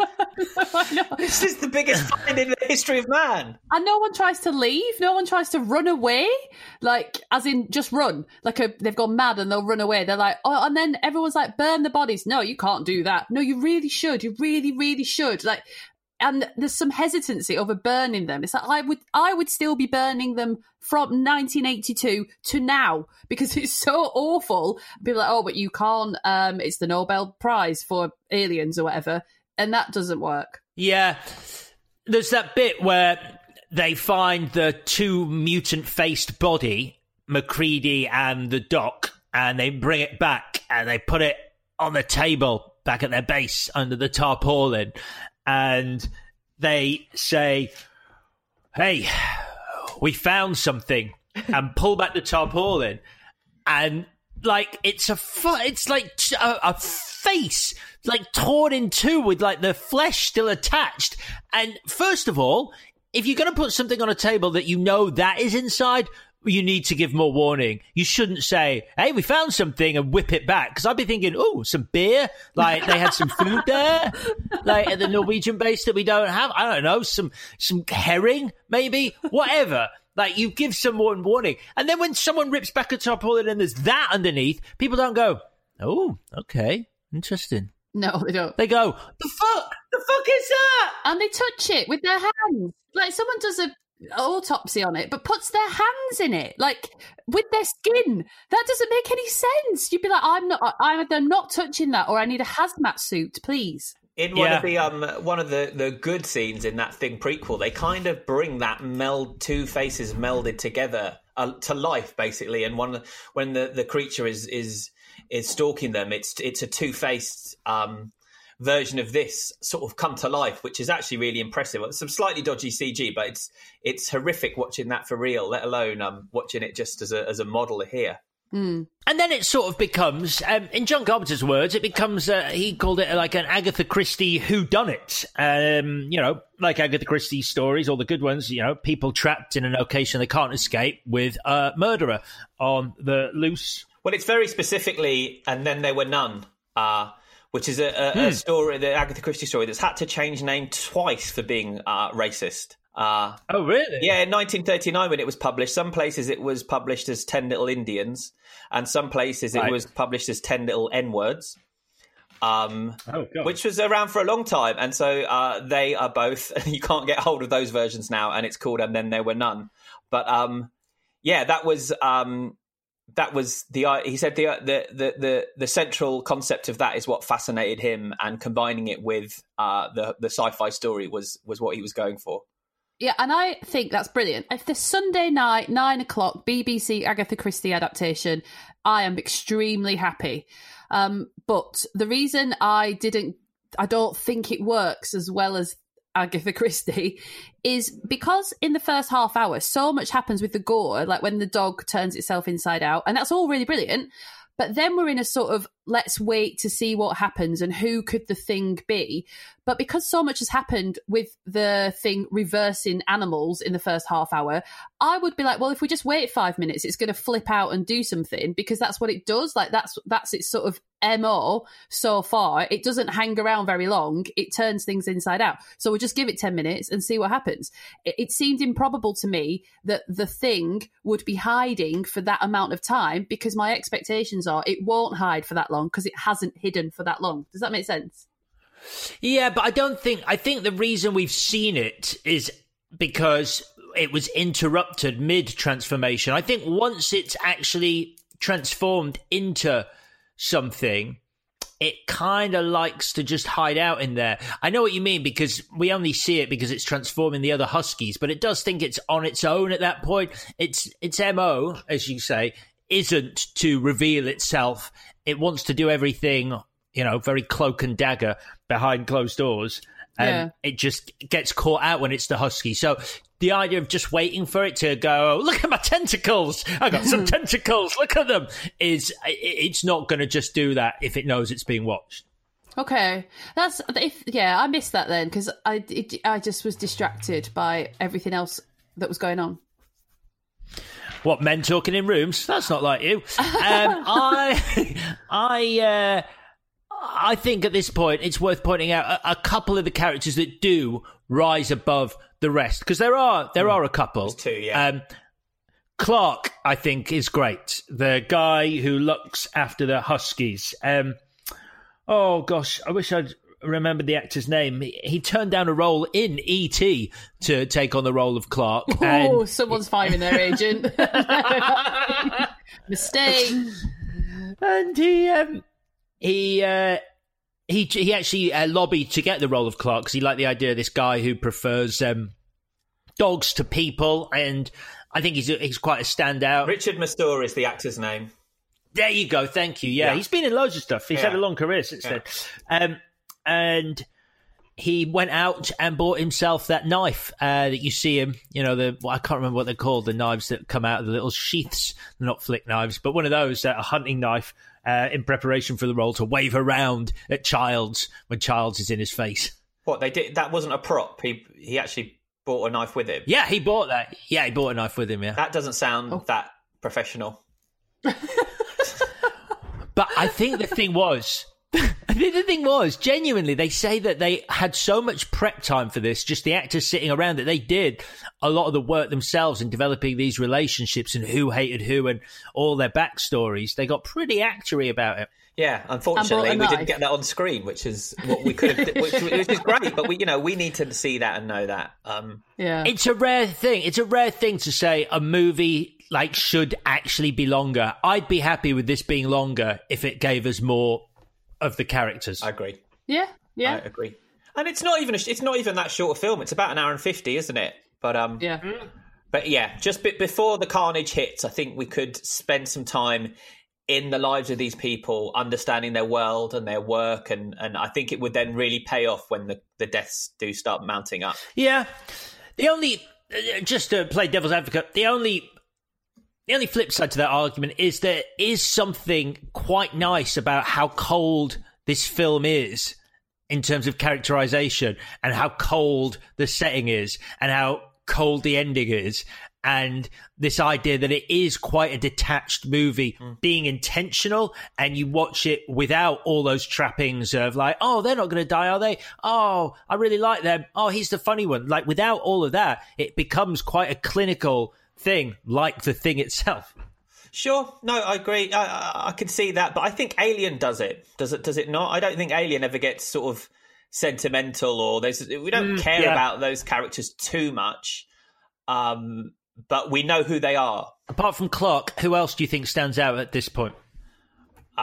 I know. This is the biggest find in the history of man. And no one tries to leave, no one tries to run away, like, as in, just run. Like, a, they've gone mad and they'll run away. They're like, oh, and then everyone's like, burn the bodies. No, you can't do that. No, you really should. You really, really should. Like, and there's some hesitancy over burning them. It's like I would, I would still be burning them from nineteen eighty-two to now because it's so awful. People are like, oh, but you can't. Um, it's the Nobel Prize for aliens or whatever, and that doesn't work. Yeah, there's that bit where they find the two mutant-faced body, MacReady and the Doc, and they bring it back and they put it on the table back at their base under the tarpaulin. And they say, hey, we found something, and pull back the tarpaulin. And, like, it's a fu- it's like a, a face, like, torn in two with, like, the flesh still attached. And first of all, if you're going to put something on a table that you know that is inside, you need to give more warning. You shouldn't say, hey, we found something and whip it back. Because I'd be thinking, oh, some beer. Like, they had some food there. Like, at the Norwegian base that we don't have. I don't know, some some herring, maybe. Whatever. Like, you give someone warning. And then when someone rips back a tarpaulin and there's that underneath, people don't go, oh, okay, interesting. No, they don't. They go, the fuck? The fuck is that? And they touch it with their hands. Like, someone does a autopsy on it, but puts their hands in it, like, with their skin. That doesn't make any sense. You'd be like, I'm not, I'm either not touching that or I need a hazmat suit, please. In one yeah. of the um one of the, the good scenes in that Thing prequel, they kind of bring that meld two faces melded together uh, to life, basically. And one when the, the creature is is is stalking them, it's it's a two faced um version of this sort of come to life, which is actually really impressive. It's some slightly dodgy C G, but it's it's horrific watching that for real, let alone um watching it just as a as a model here. Mm. And then it sort of becomes, um, in John Carpenter's words, it becomes, uh, he called it like an Agatha Christie whodunit. Um, you know, like Agatha Christie stories, all the good ones, you know, people trapped in an location they can't escape with a murderer on the loose. Well, it's very specifically, and then there were none, uh, which is a, a, hmm. a story, the Agatha Christie story, that's had to change name twice for being uh, racist. Uh, oh, really? Yeah, in nineteen thirty-nine when it was published, some places it was published as Ten Little Indians, and some places it right. was published as Ten Little N-Words, um, oh, God. which was around for a long time. And so uh, they are both, you can't get hold of those versions now, and it's called And Then There Were None. But um, yeah, that was... Um, That was the he said the, the the the the central concept of that is what fascinated him, and combining it with uh, the the sci-fi story was was what he was going for. Yeah, and I think that's brilliant. If the Sunday night nine o'clock B B C Agatha Christie adaptation, I am extremely happy. Um, but the reason I didn't, I don't think it works as well as Agatha Christie is because in the first half hour so much happens with the gore, like when the dog turns itself inside out, and that's all really brilliant, but then we're in a sort of let's wait to see what happens and who could the thing be. But because so much has happened with the thing reversing animals in the first half hour, I would be like, well, if we just wait five minutes, it's going to flip out and do something, because that's what it does. Like that's that's its sort of M O so far. It doesn't hang around very long. It turns things inside out. So we'll just give it ten minutes and see what happens. It, it seemed improbable to me that the thing would be hiding for that amount of time, because my expectations are it won't hide for that long because it hasn't hidden for that long. Does that make sense? Yeah, but I don't think, I think the reason we've seen it is because it was interrupted mid-transformation. I think once it's actually transformed into something, it kind of likes to just hide out in there. I know what you mean, because we only see it because it's transforming the other Huskies, but it does think it's on its own at that point. Its its M O, as you say, isn't to reveal itself. It wants to do everything, you know, very cloak and dagger behind closed doors. And Yeah. it just gets caught out when it's the Husky. So the idea of just waiting for it to go, look at my tentacles, I got some tentacles, look at them, is it's not going to just do that if it knows it's being watched. Okay, that's if yeah, I missed that then because I it, I just was distracted by everything else that was going on. What, men talking in rooms? That's not like you. Um, I, I, uh, I think at this point it's worth pointing out a, a couple of the characters that do rise above the rest, because there are there are a couple. There's two, yeah. Um, Clark, I think, is great. The guy who looks after the Huskies. Um, oh gosh, I wish I'd remembered the actor's name. He, he turned down a role in E T to take on the role of Clark. Oh, and someone's firing their agent. Mistake. And he um, he uh, he he actually uh, lobbied to get the role of Clark because he liked the idea of this guy who prefers um, dogs to people, and I think he's he's quite a standout. Richard Masur is the actor's name. There you go. Thank you. Yeah, Yeah. he's been in loads of stuff. He's Yeah. had a long career since Yeah. then. Um, and he went out and bought himself that knife uh, that you see him, you know, the well, I can't remember what they're called, the knives that come out of the little sheaths, not flick knives, but one of those, uh, a hunting knife, uh, in preparation for the role to wave around at Childs when Childs is in his face. What they did? That wasn't a prop. He he actually bought a knife with him. Yeah, he bought that. Yeah, he bought a knife with him, yeah. That doesn't sound Oh. that professional. But I think the thing was, I think the thing was, genuinely, they say that they had so much prep time for this, just the actors sitting around, that they did a lot of the work themselves in developing these relationships and who hated who and all their backstories. They got pretty actory about it. Yeah, unfortunately, And we bought a didn't knife. get that on screen, which is what we could have, which, which is great. But we, you know, we need to see that and know that. Um, Yeah. It's a rare thing. It's a rare thing to say a movie like should actually be longer. I'd be happy with this being longer if it gave us more of the characters. I agree. yeah. Yeah. I agree. And it's not even a, it's not even that short a film. It's about an hour and fifty, isn't it? But um, yeah. But yeah, just bit before the carnage hits, I think we could spend some time in the lives of these people, understanding their world and their work, and, and I think it would then really pay off when the, the deaths do start mounting up. Yeah. The only, uh, just to play devil's advocate, the only, the only flip side to that argument is there is something quite nice about how cold this film is in terms of characterization, and how cold the setting is, and how cold the ending is. And this idea that it is quite a detached movie, Mm. being intentional, and you watch it without all those trappings of like, oh, they're not going to die, are they? Oh, I really like them. Oh, he's the funny one. Like, without all of that, it becomes quite a clinical thing, like the thing itself. Sure, no, I agree. I, I, I can see that, but I think Alien does it. Does it? Does it not? I don't think Alien ever gets sort of sentimental, or there's we don't Mm, care yeah. about those characters too much. Um, but we know who they are. Apart from Clark, who else do you think stands out at this point? Uh,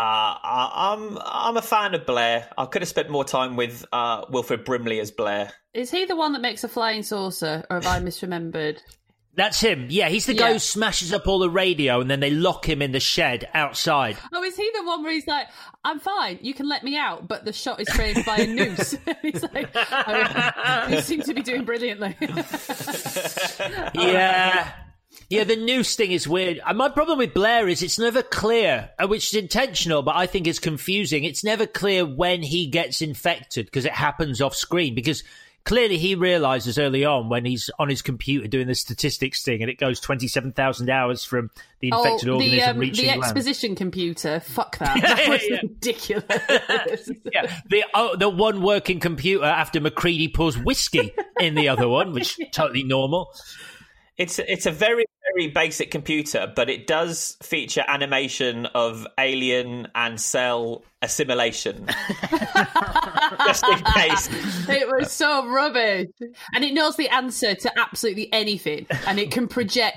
I, I'm I'm a fan of Blair. I could have spent more time with uh, Wilfred Brimley as Blair. Is he the one that makes a flying saucer, or have I misremembered? That's him. Yeah, he's the guy Yeah. who smashes up all the radio and then they lock him in the shed outside. Oh, is he the one where he's like, I'm fine, you can let me out, but the shot is framed by a noose? He's like, oh, you seem to be doing brilliantly. Yeah. Yeah, the noose thing is weird. And my problem with Blair is it's never clear, uh, which is intentional, but I think it's confusing. It's never clear when he gets infected because it happens off screen. Because clearly he realizes early on when he's on his computer doing the statistics thing and it goes twenty-seven thousand hours from the infected oh, organism the, um, reaching the land. exposition computer. Fuck that. That was Yeah. ridiculous. Yeah, the oh, the one working computer after McCready pours whiskey in the other one, which is totally normal. It's it's a very very basic computer, but it does feature animation of alien and cell assimilation, just in case. It was so rubbish. And it knows the answer to absolutely anything. And it can project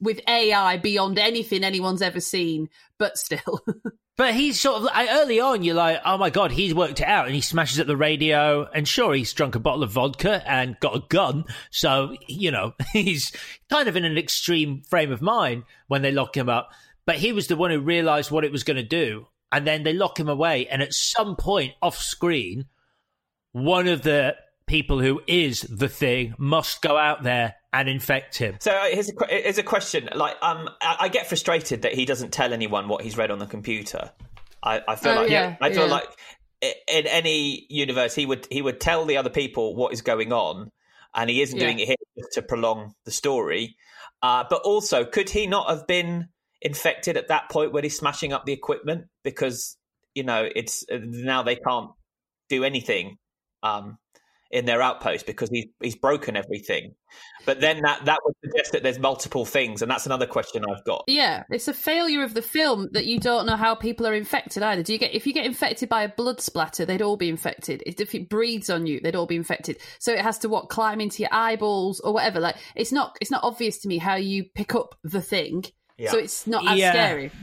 with A I beyond anything anyone's ever seen, but still. But he's sort of, like, early on, you're like, oh my God, he's worked it out. And he smashes up the radio. And sure, he's drunk a bottle of vodka and got a gun. So, you know, he's kind of in an extreme frame of mind when they lock him up. But he was the one who realised what it was going to do. And then they lock him away. And at some point off screen, one of the people who is the thing must go out there and infect him. So uh, here's, a, here's a question. Like, um, I, I get frustrated that he doesn't tell anyone what he's read on the computer. I, I feel oh, like yeah, I feel yeah. like in any universe he would he would tell the other people what is going on, and he isn't Yeah. doing it here just to prolong the story. Uh, but also, could he not have been infected at that point when he's smashing up the equipment? Because, you know, it's now they can't do anything um, in their outpost because he's he's broken everything. But then that, that would suggest that there's multiple things, and that's another question I've got. Yeah, it's a failure of the film that you don't know how people are infected either. Do you get if you get infected by a blood splatter, they'd all be infected. If, if it breathes on you, they'd all be infected. So it has to what climb into your eyeballs or whatever. Like it's not it's not obvious to me how you pick up the thing. Yeah. So it's not as Yeah. scary.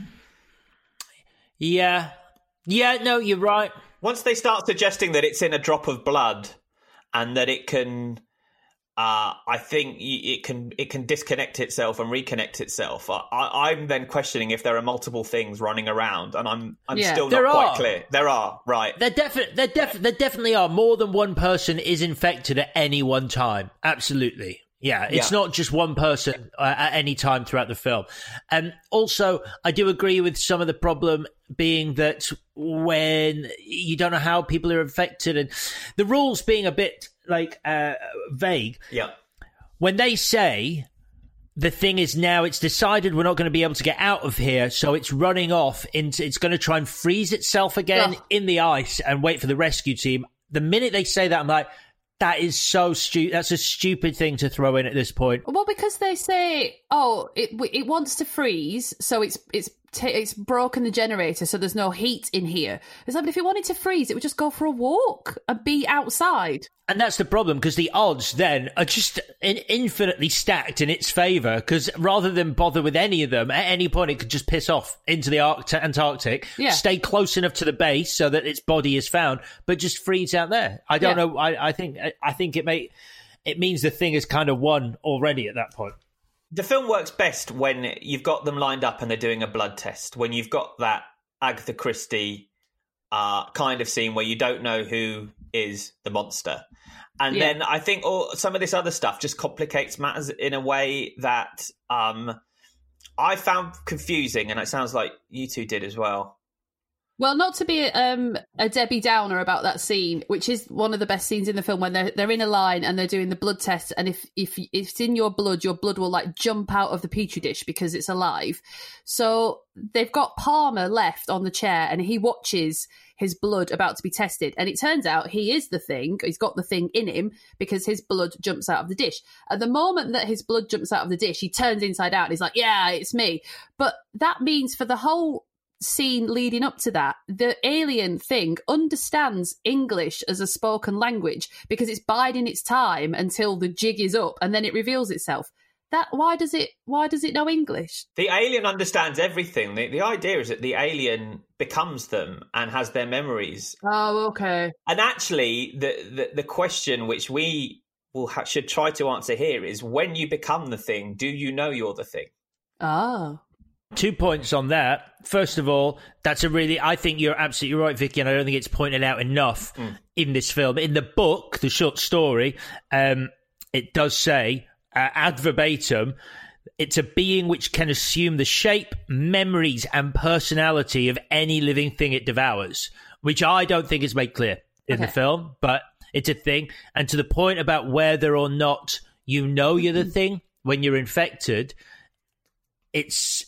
Yeah. Yeah, no, you're right. Once they start suggesting that it's in a drop of blood and that it can, uh, I think it can it can disconnect itself and reconnect itself. I, I, I'm then questioning if there are multiple things running around, and I'm I'm Yeah. still not There quite are. clear. There are, right? There, defi- there, def- there definitely are. More than one person is infected at any one time. Absolutely. Yeah, it's Yeah. not just one person uh, at any time throughout the film. And also, I do agree with some of the problem being that when you don't know how people are infected and the rules being a bit like uh, vague. Yeah. When they say the thing is now it's decided we're not going to be able to get out of here, so it's running off into it's going to try and freeze itself again Ugh. in the ice and wait for the rescue team. The minute they say that, I'm like, that is so stupid. That's a stupid thing to throw in at this point. Well, because they say, oh, it it wants to freeze, so it's it's t- it's broken the generator, so there's no heat in here. It's like, but if it wanted to freeze, it would just go for a walk and be outside. And that's the problem, because the odds then are just in- infinitely stacked in its favour, because rather than bother with any of them, at any point it could just piss off into the Arct- Antarctic, Yeah. stay close enough to the base so that its body is found, but just freeze out there. I don't Yeah. know. I, I think I, I think it may it means the thing is kind of won already at that point. The film works best when you've got them lined up and they're doing a blood test. When you've got that Agatha Christie uh, kind of scene where you don't know who is the monster. And Yeah. then I think all, some of this other stuff just complicates matters in a way that um, I found confusing, and it sounds like you two did as well. Well, not to be um, a Debbie Downer about that scene, which is one of the best scenes in the film when they're they're in a line and they're doing the blood test, and if if, if it's in your blood, your blood will like jump out of the petri dish because it's alive. So they've got Palmer left on the chair, and he watches his blood about to be tested, and it turns out he is the thing. He's got the thing in him because his blood jumps out of the dish. At the moment that his blood jumps out of the dish, he turns inside out and he's like, "Yeah, it's me." But that means for the whole scene leading up to that, the alien thing understands English as a spoken language because it's biding its time until the jig is up and then it reveals itself. That why does it why does it know English? The alien understands everything. The, the idea is that the alien becomes them and has their memories. Oh, okay. And actually, the, the, the question which we will ha- should try to answer here is, when you become the thing, do you know you're the thing? Oh. Two points on that. First of all, that's a really, I think you're absolutely right, Vicky, and I don't think it's pointed out enough Mm. in this film. In the book, the short story, um, it does say, uh, ad verbatim, it's a being which can assume the shape, memories, and personality of any living thing it devours, which I don't think is made clear in Okay. the film, but it's a thing. And to the point about whether or not you know you're the thing when you're infected, it's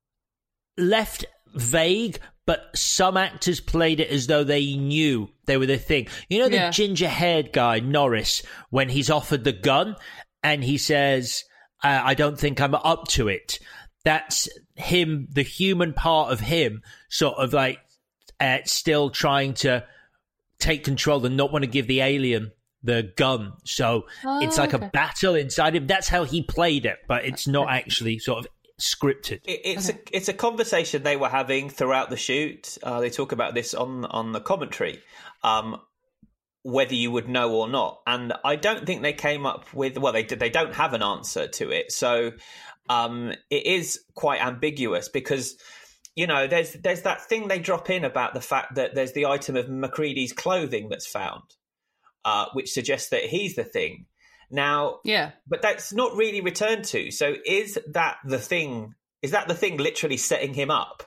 left vague, but some actors played it as though they knew they were the thing. You know, the Yeah. ginger-haired guy, Norris, when he's offered the gun and he says, uh, I don't think I'm up to it. That's him, the human part of him, sort of like uh, still trying to take control and not want to give the alien the gun. So Oh, it's like okay. a battle inside him. That's how he played it, but it's not actually sort of scripted. It, it's okay. a it's a conversation they were having throughout the shoot. Uh, they talk about this on on the commentary, um, whether you would know or not. And I don't think they came up with well, they they don't have an answer to it. So um, it is quite ambiguous because, you know, there's there's that thing they drop in about the fact that there's the item of Macready's clothing that's found, uh, which suggests that he's the thing. Now, yeah, but that's not really returned to. So is that the thing? Is that the thing literally setting him up?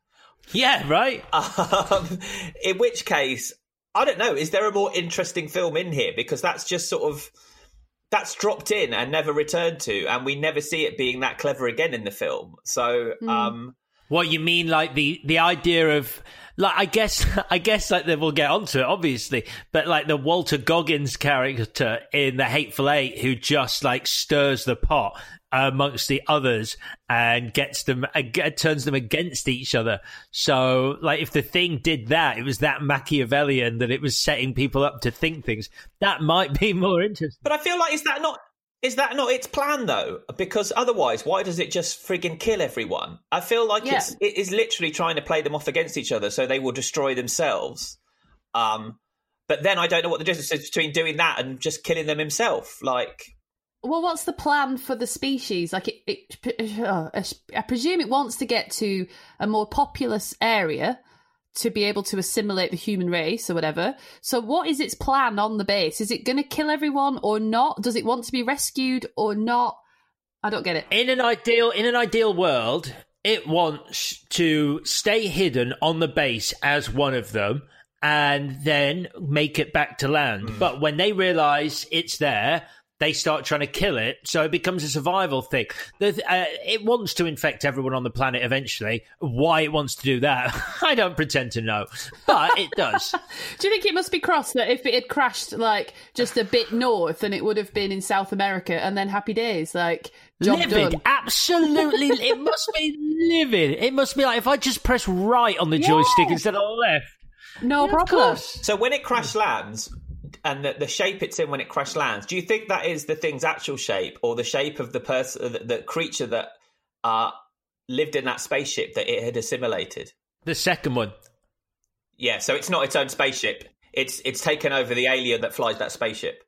Yeah, right. Um, in which case, I don't know. Is there a more interesting film in here? Because that's just sort of, that's dropped in and never returned to, and we never see it being that clever again in the film. So, mm. um, what you mean, like the, the idea of, like, I guess, I guess, like, we'll get onto it, obviously, but like the Walter Goggins character in The Hateful Eight, who just like stirs the pot amongst the others and gets them, uh, turns them against each other. So, like, if the thing did that, it was that Machiavellian that it was setting people up to think things. That might be more interesting. But I feel like, is that not? Is that not its plan, though? Because otherwise, why does it just frigging kill everyone? I feel like yeah. it's, it is literally trying to play them off against each other so they will destroy themselves. Um, but then I don't know what the difference is between doing that and just killing them himself. Like, well, what's the plan for the species? Like, it, it, uh, I presume it wants to get to a more populous area to be able to assimilate the human race or whatever. So what is its plan on the base? Is it going to kill everyone or not? Does it want to be rescued or not? I don't get it. In an ideal, in an ideal world, it wants to stay hidden on the base as one of them and then make it back to land. Mm. But when they realise it's there, they start trying to kill it, so it becomes a survival thing. The, uh, it wants to infect everyone on the planet eventually. Why it wants to do that, I don't pretend to know, but it does. Do you think it must be crossed that if it had crashed like just a bit north, then it would have been in South America, and then happy days, like job livid, done? Absolutely, it must be livid. It must be like if I just press right on the yeah. joystick instead of left. No yeah, problem. So when it crash lands. And the, the shape it's in when it crash lands, do you think that is the thing's actual shape or the shape of the person, the, the creature that uh, lived in that spaceship that it had assimilated? The second one. Yeah, so it's not its own spaceship. It's it's taken over the alien that flies that spaceship.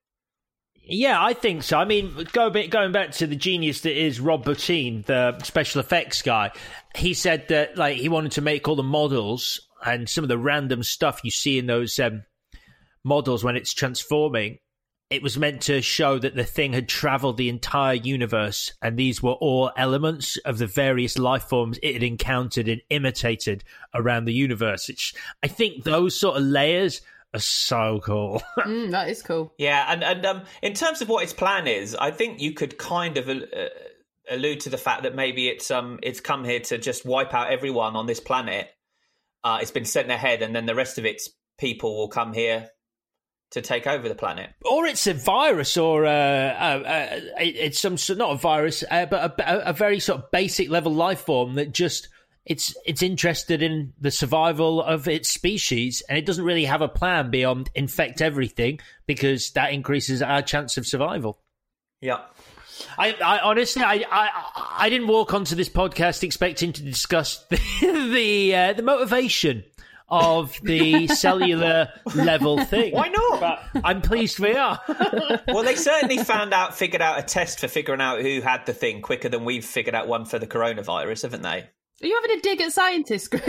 Yeah, I think so. I mean, go bit, going back to the genius that is Rob Bottin, the special effects guy, he said that like he wanted to make all the models and some of the random stuff you see in those Um, models when it's transforming, it was meant to show that the thing had travelled the entire universe and these were all elements of the various life forms it had encountered and imitated around the universe. Which I think those sort of layers are so cool. mm, that is cool. Yeah, and, and um, in terms of what its plan is, I think you could kind of uh, allude to the fact that maybe it's um it's come here to just wipe out everyone on this planet. Uh, it's been sent ahead and then the rest of its people will come here to take over the planet. Or it's a virus, or uh, uh, uh, it's some sort, not a virus, uh, but a, a very sort of basic level life form that just it's it's interested in the survival of its species, and it doesn't really have a plan beyond infect everything because that increases our chance of survival. Yeah. I, I honestly, I, I, I didn't walk onto this podcast expecting to discuss the the, uh, the motivation of the cellular level thing. Why not? But I'm pleased we are. Well, they certainly found out, figured out a test for figuring out who had the thing quicker than we've figured out one for the coronavirus, haven't they? Are you having a dig at scientists, Chris?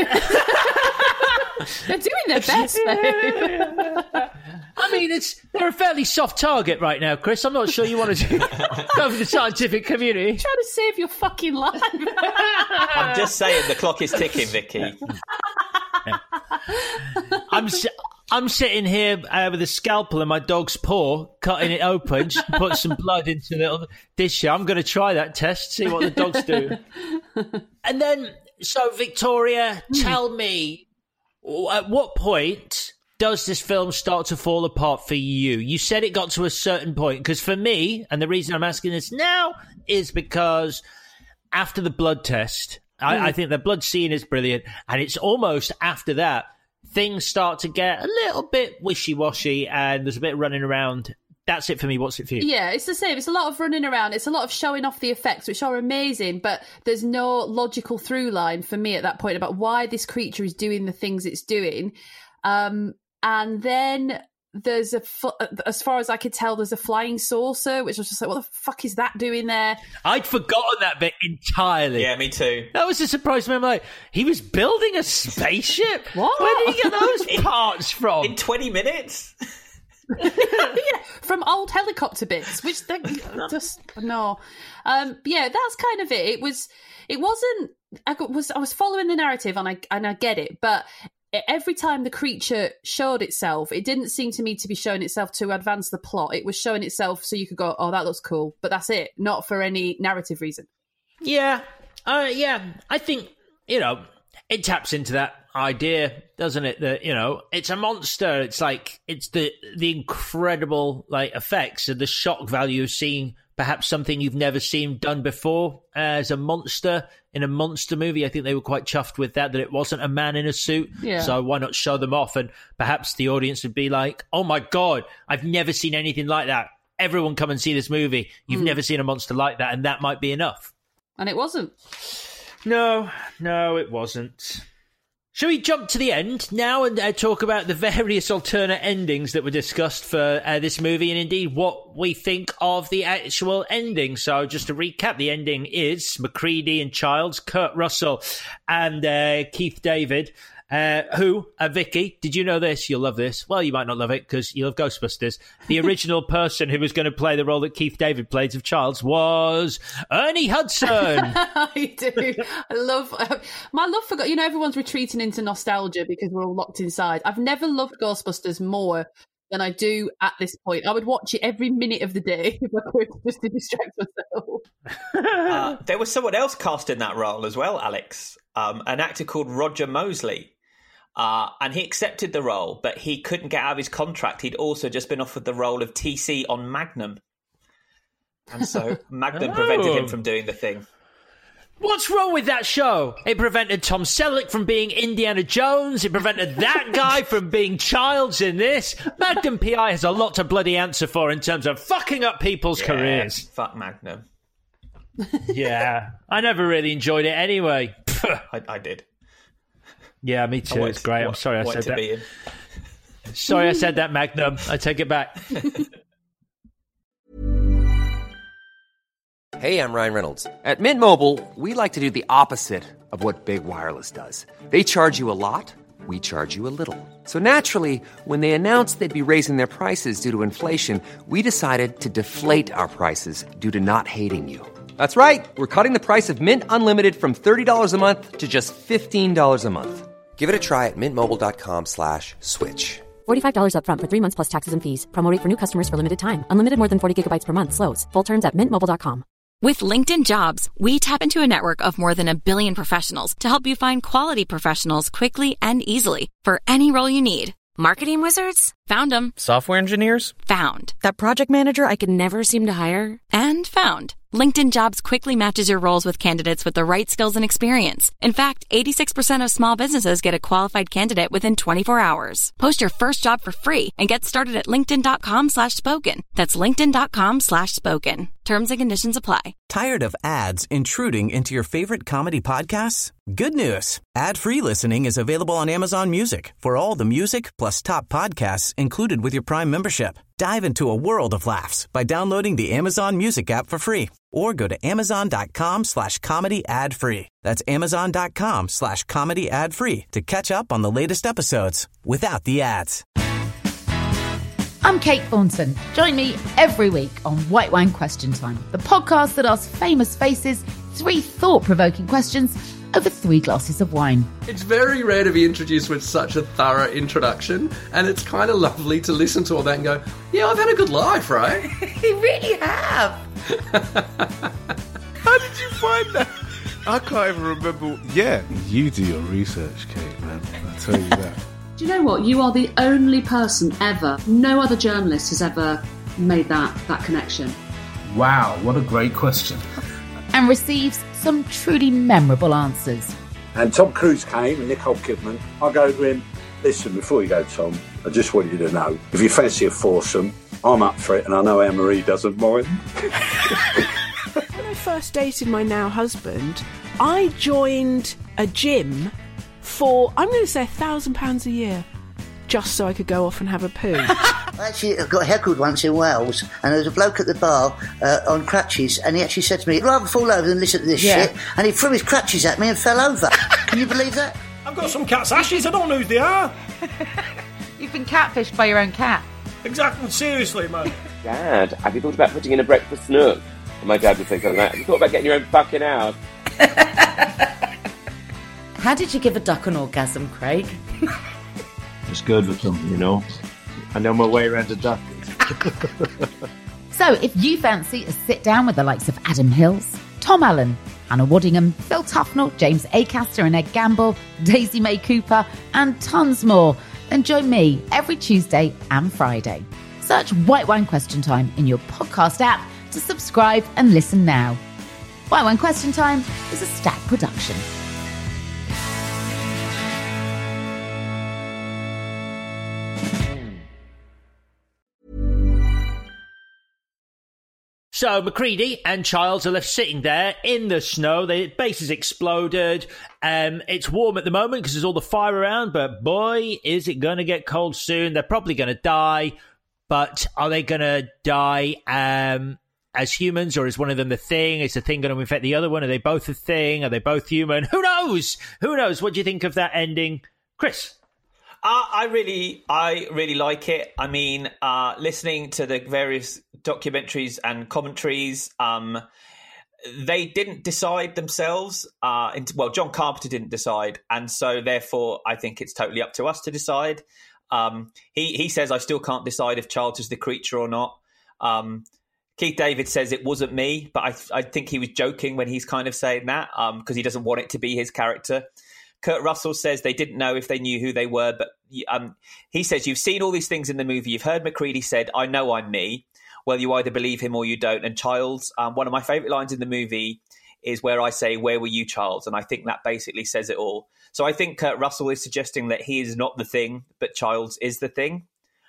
They're doing their best, though. I mean, it's they're a fairly soft target right now, Chris. I'm not sure you want to do go for the scientific community. I'm trying to save your fucking life. I'm just saying the clock is ticking, Vicky. Yeah. I'm I'm sitting here uh, with a scalpel in my dog's paw, cutting it open, just put some blood into the little dish here. I'm going to try that test, see what the dogs do. And then, so Victoria, tell me, at what point does this film start to fall apart for you? You said it got to a certain point, because for me, and the reason I'm asking this now is because after the blood test, I, mm. I think the blood scene is brilliant, and it's almost after that, things start to get a little bit wishy-washy, and there's a bit running around that's it for me. What's it for you? Yeah, it's the same. It's a lot of running around. It's a lot of showing off the effects, which are amazing, but there's no logical through line for me at that point about why this creature is doing the things it's doing. Um, and then there's a, as far as I could tell, there's a flying saucer, which was just like, what the fuck is that doing there? I'd forgotten that bit entirely. Yeah, me too. That was a surprise to me. I'm like, he was building a spaceship? What? Where did he get those parts from? In twenty minutes? Yeah, from old helicopter bits, which they just no. Um, yeah, that's kind of it. It was. It wasn't. I was. I was following the narrative, and I and I get it, but every time the creature showed itself, it didn't seem to me to be showing itself to advance the plot. It was showing itself so you could go, "Oh, that looks cool," but that's it. Not for any narrative reason. Yeah, uh, yeah. I think you know it taps into that idea, doesn't it, that you know it's a monster. It's like it's the the incredible like effects and the shock value of seeing perhaps something you've never seen done before as a monster in a monster movie. I think they were quite chuffed with that, that it wasn't a man in a suit. Yeah. So why not show them off, and perhaps the audience would be like, oh my god, I've never seen anything like that. Everyone come and see this movie. You've Mm. never seen a monster like that, and that might be enough. And it wasn't. No, no, it wasn't. Shall we jump to the end now and uh, talk about the various alternate endings that were discussed for uh, this movie, and indeed what we think of the actual ending? So just to recap, the ending is MacReady and Childs, Kurt Russell and uh, Keith David, uh, who, uh, Vicky, did you know this? You'll love this. Well, you might not love it because you love Ghostbusters. The original person who was going to play the role that Keith David played of Childs was Ernie Hudson. I do. I love uh, my love for, you know, everyone's retreating into nostalgia because we're all locked inside. I've never loved Ghostbusters more than I do at this point. I would watch it every minute of the day if I could, just to distract myself. uh, there was someone else cast in that role as well, Alex. Um, an actor called Roger Mosley. Uh, and he accepted the role, but he couldn't get out of his contract. He'd also just been offered the role of T C on Magnum. And so Magnum Oh. prevented him from doing the thing. What's wrong with that show? It prevented Tom Selleck from being Indiana Jones. It prevented that guy from being Childs in this. Magnum P I has a lot to bloody answer for in terms of fucking up people's Yeah, careers. Fuck Magnum. Yeah, I never really enjoyed it anyway. I, I did. Yeah, me I too. wanted It's great. to- I'm sorry I wanted said to be that. him. Sorry I said that, Magnum. I take it back. Hey, I'm Ryan Reynolds. At Mint Mobile, we like to do the opposite of what Big Wireless does. They charge you a lot, we charge you a little. So naturally, when they announced they'd be raising their prices due to inflation, we decided to deflate our prices due to not hating you. That's right. We're cutting the price of Mint Unlimited from thirty dollars a month to just fifteen dollars a month. Give it a try at mintmobile.com slash switch. forty-five dollars up front for three months plus taxes and fees. Promo rate for new customers for limited time. Unlimited more than forty gigabytes per month. Slows full terms at mint mobile dot com. With LinkedIn Jobs, we tap into a network of more than a billion professionals to help you find quality professionals quickly and easily for any role you need. Marketing wizards? Found them. Software engineers? Found. That project manager I could never seem to hire? And found. LinkedIn Jobs quickly matches your roles with candidates with the right skills and experience. In fact, eighty-six percent of small businesses get a qualified candidate within twenty-four hours. Post your first job for free and get started at linkedin.com slash spoken. That's linkedin.com slash spoken. Terms and conditions apply. Tired of ads intruding into your favorite comedy podcasts? Good news. Ad-free listening is available on Amazon Music for all the music plus top podcasts included with your Prime membership. Dive into a world of laughs by downloading the Amazon Music app for free or go to amazon.com slash comedy ad free. That's amazon.com slash comedy ad free to catch up on the latest episodes without the ads. I'm Kate Thornton. Join me every week on White Wine Question Time, the podcast that asks famous faces three thought-provoking questions over three glasses of wine. It's very rare to be introduced with such a thorough introduction, and it's kind of lovely to listen to all that and go, yeah, I've had a good life, right? You really have. How did you find that? I can't even remember. Yeah, you do your research, Kate, man. I tell you that. Do you know what? You are the only person ever, no other journalist has ever made that, that connection. Wow, what a great question. And receives some truly memorable answers. And Tom Cruise came and Nicole Kidman. I go to him, listen, before you go, Tom, I just want you to know, if you fancy a foursome, I'm up for it, and I know Anne-Marie doesn't mind. When I first dated my now husband, I joined a gym for, I'm going to say, a thousand pounds a year, just so I could go off and have a poo. Actually, I got heckled once in Wales, and there was a bloke at the bar uh, on crutches, and he actually said to me, "I'd rather fall over than listen to this Yeah. shit," and he threw his crutches at me and fell over. Can you believe that? I've got some cat's ashes, I don't know who they are. You've been catfished by your own cat. Exactly, seriously, man. Dad, have you thought about putting in a breakfast nook? And my dad would say something like, have you thought about getting your own fucking house? How did you give a duck an orgasm, Craig? It's good with them, you know. I know my way around a duck. So, if you fancy a sit down with the likes of Adam Hills, Tom Allen, Hannah Waddingham, Phil Tufnell, James Acaster and Ed Gamble, Daisy May Cooper, and tons more, then join me every Tuesday and Friday. Search White Wine Question Time in your podcast app to subscribe and listen now. White Wine Question Time is a Stack production. So MacReady and Childs are left sitting there in the snow. The base has exploded. Um, it's warm at the moment because there's all the fire around, but boy, is it going to get cold soon. They're probably going to die, but are they going to die um, as humans, or is one of them the thing? Is the thing going to infect the other one? Are they both a thing? Are they both human? Who knows? Who knows? What do you think of that ending? Chris? Uh, I really, I really like it. I mean, uh, listening to the various documentaries and commentaries, um, they didn't decide themselves. Uh, into, well, John Carpenter didn't decide, and so therefore, I think it's totally up to us to decide. Um, he he says I still can't decide if Childs is the creature or not. Um, Keith David says it wasn't me, but I I think he was joking when he's kind of saying that because um, he doesn't want it to be his character. Kurt Russell says they didn't know if they knew who they were, but um, he says, you've seen all these things in the movie. You've heard MacReady said, I know I'm me. Well, you either believe him or you don't. And Childs, um, one of my favourite lines in the movie is where I say, where were you, Childs? And I think that basically says it all. So I think Kurt Russell is suggesting that he is not the thing, but Childs is the thing.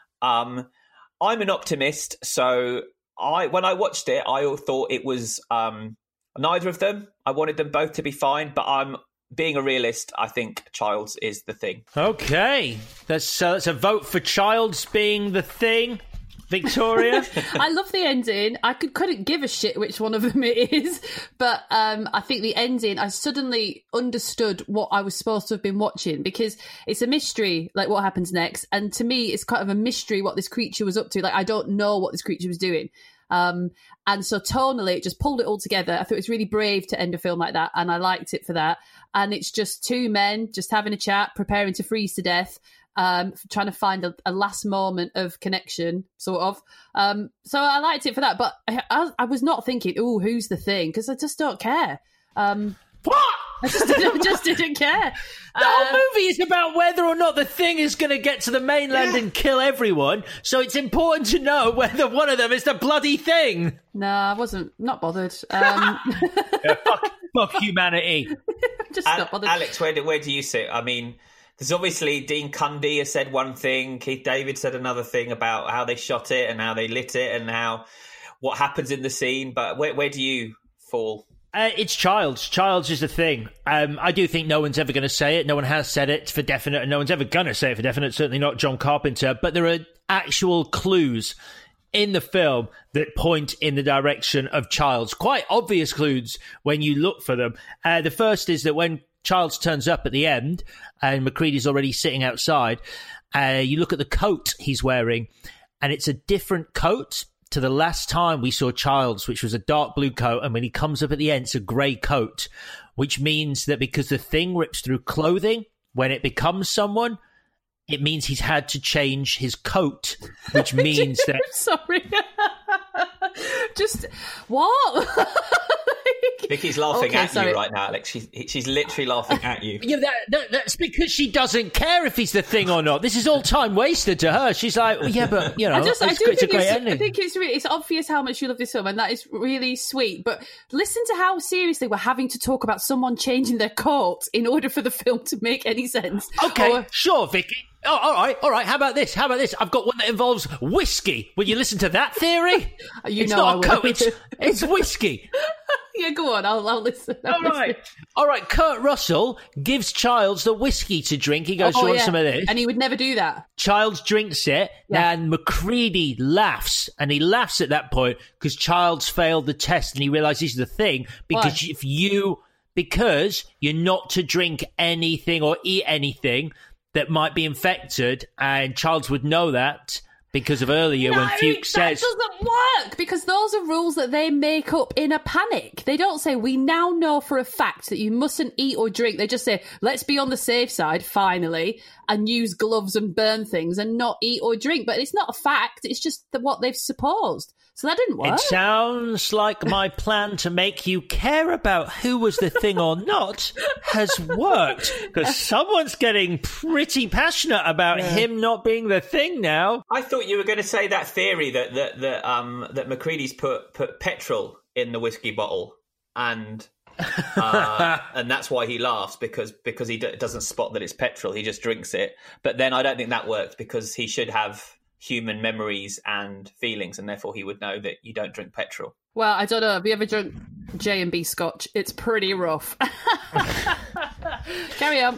Um, I'm an optimist. So I, when I watched it, I thought it was um, neither of them. I wanted them both to be fine, but I'm being a realist, I think Childs is the thing. Okay, that's, uh, that's a vote for Childs being the thing. Victoria? I love the ending. I could, couldn't give a shit which one of them it is, but um, I think the ending, I suddenly understood what I was supposed to have been watching, because it's a mystery, like what happens next, and to me it's kind of a mystery what this creature was up to. Like, I don't know what this creature was doing. Um, and so tonally, it just pulled it all together. I thought it was really brave to end a film like that, and I liked it for that. And it's just two men just having a chat, preparing to freeze to death, um, trying to find a, a last moment of connection, sort of. Um, so I liked it for that, but I, I, I was not thinking, "Ooh, who's the thing?" Because I just don't care. Um, what? I just didn't, just didn't care. The whole movie is about whether or not the thing is going to get to the mainland Yeah. and kill everyone. So it's important to know whether one of them is the bloody thing. No, I wasn't not bothered. Um, yeah, fuck, fuck humanity. Just Al- not bothered. Alex, where do, where do you sit? I mean, there's obviously Dean Cundy has said one thing, Keith David said another thing about how they shot it and how they lit it and how what happens in the scene. But where, where do you fall? Uh, it's Childs. Childs is the thing. Um, I do think no one's ever going to say it. No one has said it for definite, and no one's ever going to say it for definite. Certainly not John Carpenter. But there are actual clues in the film that point in the direction of Childs. Quite obvious clues when you look for them. Uh, the first is that when Childs turns up at the end, and MacReady's already sitting outside, uh, you look at the coat he's wearing, and it's a different coat to the last time we saw Childs, which was a dark blue coat, and when he comes up at the end, it's a grey coat, which means that because the thing rips through clothing when it becomes someone, it means he's had to change his coat, which means that... Sorry. Just, what? Vicky's laughing Okay, at sorry. you right now, Alex. She's, she's literally laughing at you. Yeah, that, that, that's because she doesn't care if he's the thing or not. This is all time wasted to her. She's like, well, yeah, but, you know, I just, I it's, do it's a think great it's, ending. I think it's really, it's obvious how much you love this film, and that is really sweet. But listen to how seriously we're having to talk about someone changing their coat in order for the film to make any sense. Okay, Or- sure, Vicky. Oh, all right, all right. How about this? How about this? I've got one that involves whiskey. Will you listen to that theory? You it's know not I a will. coat, it's, it's whiskey. Yeah, go on. I'll, I'll listen. I'll All right, listen. all right. Kurt Russell gives Childs the whiskey to drink. He goes, Oh, "Do you want yeah. some of this?" And he would never do that. Childs drinks it, Yeah. and McCready laughs, and he laughs at that point because Childs failed the test, and he realizes the thing because Why? if you because you're not to drink anything or eat anything that might be infected, and Childs would know that because of earlier No, when Fuke that says. doesn't work because those are rules that they make up in a panic. They don't say, we now know for a fact that you mustn't eat or drink. They just say, let's be on the safe side, finally, and use gloves and burn things and not eat or drink. But it's not a fact. It's just the, what they've supposed. So that didn't work. It sounds like my plan to make you care about who was the thing or not has worked, because someone's getting pretty passionate about Yeah. him not being the thing now. I thought you were going to say that theory that that that um that McCready's put put petrol in the whiskey bottle, and uh, and that's why he laughs because because he d- doesn't spot that it's petrol. He just drinks it. But then I don't think that worked because he should have human memories and feelings, and therefore he would know that you don't drink petrol. Well, I don't know. Have you ever drunk J and B Scotch? It's pretty rough. Carry on.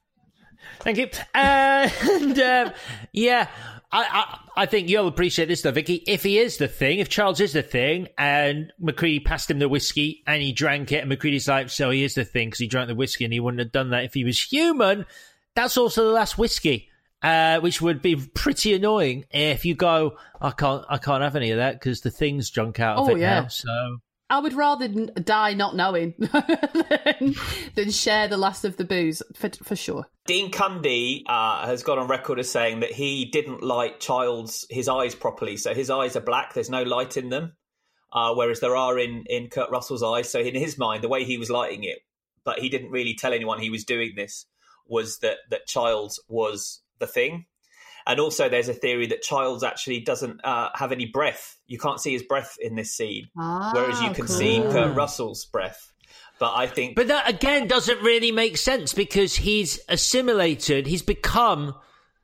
Thank you. Uh, and um, yeah, I, I I think you'll appreciate this though, Vicky. If he is the thing, if Charles is the thing, and McCready passed him the whiskey and he drank it, and McCready's like, so he is the thing because he drank the whiskey and he wouldn't have done that if he was human. That's also the last whiskey. Uh, which would be pretty annoying if you go, I can't, I can't have any of that because the thing's drunk out of Oh, it yeah. now. So I would rather n- die not knowing than, than share the last of the booze, for, for sure. Dean Cundy uh, has gone on record as saying that he didn't light Child's his eyes properly, so his eyes are black. There's no light in them, uh, whereas there are in in Kurt Russell's eyes. So in his mind, the way he was lighting it, but he didn't really tell anyone he was doing this, was that that Childs was the thing. And also there's a theory that Childs actually doesn't uh, have any breath. You can't see his breath in this scene, Ah, whereas you can cool. see Kurt Russell's breath. But I think But that, again, doesn't really make sense because he's assimilated. He's become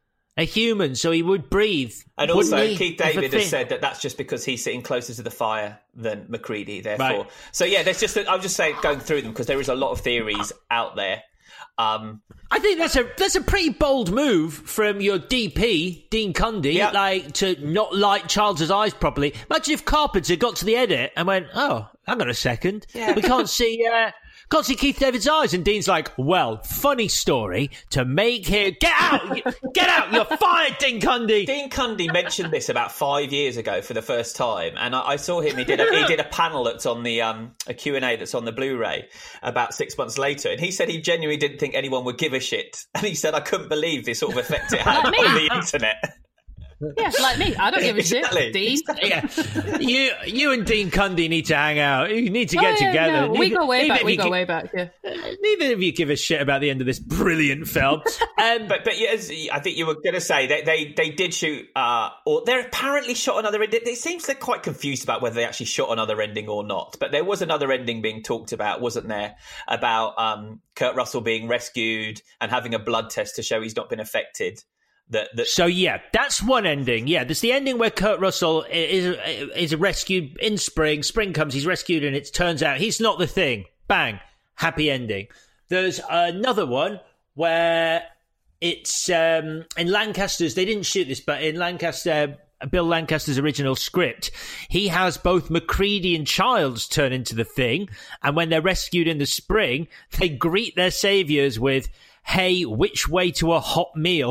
a human, so he would breathe. And wouldn't also, he? Keith If a David thing- has said that that's just because he's sitting closer to the fire than McCready, therefore. Right. So, yeah, there's just, I'm just saying, going through them, because there is a lot of theories out there. Um, I think that's a that's a pretty bold move from your D P, Dean Cundy, Yeah. like to not light Charles's eyes properly. Imagine if Carpenter got to the edit and went, "Oh, hang on a second, Yeah. we can't see uh, can't see Keith David's eyes," and Dean's like, "Well, funny story to make here. Get out, get out! You're fired, Dean Cundy." Dean Cundy mentioned this about five years ago for the first time, and I, I saw him. He did a, he did a panel that's on the um, a Q and A that's on the Blu-ray about six months later, and he said he genuinely didn't think anyone would give a shit, and he said I couldn't believe the sort of effect it had Like me. on the internet. Yeah, like me. I don't give a Exactly. shit, Dean. Yeah, you you and Dean Cundy need to hang out. You need to Oh, get yeah, together. no, we Neither- go way neither back. of We you go gi- way back, yeah. Neither of you give a shit about the end of this brilliant film. Um, But but yes, I think you were going to say they they, they did shoot, uh, or they're apparently shot another ending. It seems they're quite confused about whether they actually shot another ending or not. But there was another ending being talked about, wasn't there? About um, Kurt Russell being rescued and having a blood test to show he's not been affected. That, that So yeah, that's one ending. Yeah, there's the ending where Kurt Russell is is rescued in spring. Spring comes, he's rescued, and it turns out he's not the thing. Bang, happy ending. There's another one where it's um, in Lancaster's. They didn't shoot this, but in Lancaster, Bill Lancaster's original script, he has both McCready and Childs turn into the thing, and when they're rescued in the spring, they greet their saviors with, "Hey, which way to a hot meal?"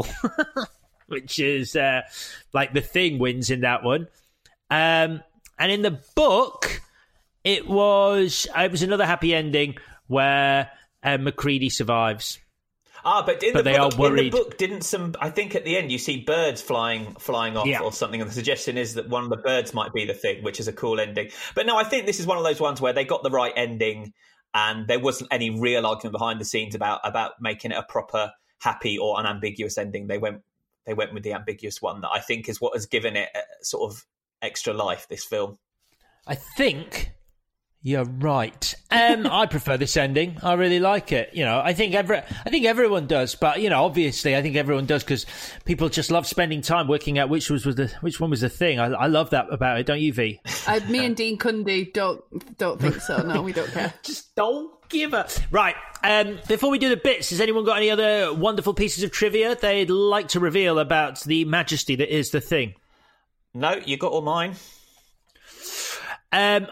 Which is uh, like the thing wins in that one. Um, and in the book, it was it was another happy ending where uh, McCready survives. Ah, but in But the they book, are worried. in the book, didn't some? I think at the end you see birds flying, flying off Yeah. or something, and the suggestion is that one of the birds might be the thing, which is a cool ending. But no, I think this is one of those ones where they got the right ending, and there wasn't any real argument behind the scenes about about making it a proper happy or unambiguous ending. They went they went with the ambiguous one that I think is what has given it a sort of extra life. This film. I think You're right. Um, I prefer this ending. I really like it. You know, I think every, I think everyone does, but you know, obviously, I think everyone does because people just love spending time working out which was, was the which one was the thing. I, I love that about it, don't you, V? Uh, me and Dean Cundy don't don't think so. No, we don't care. Just don't give a right. Um, before we do the bits, has anyone got any other wonderful pieces of trivia they'd like to reveal about the majesty that is the thing? No, you got all mine. Um.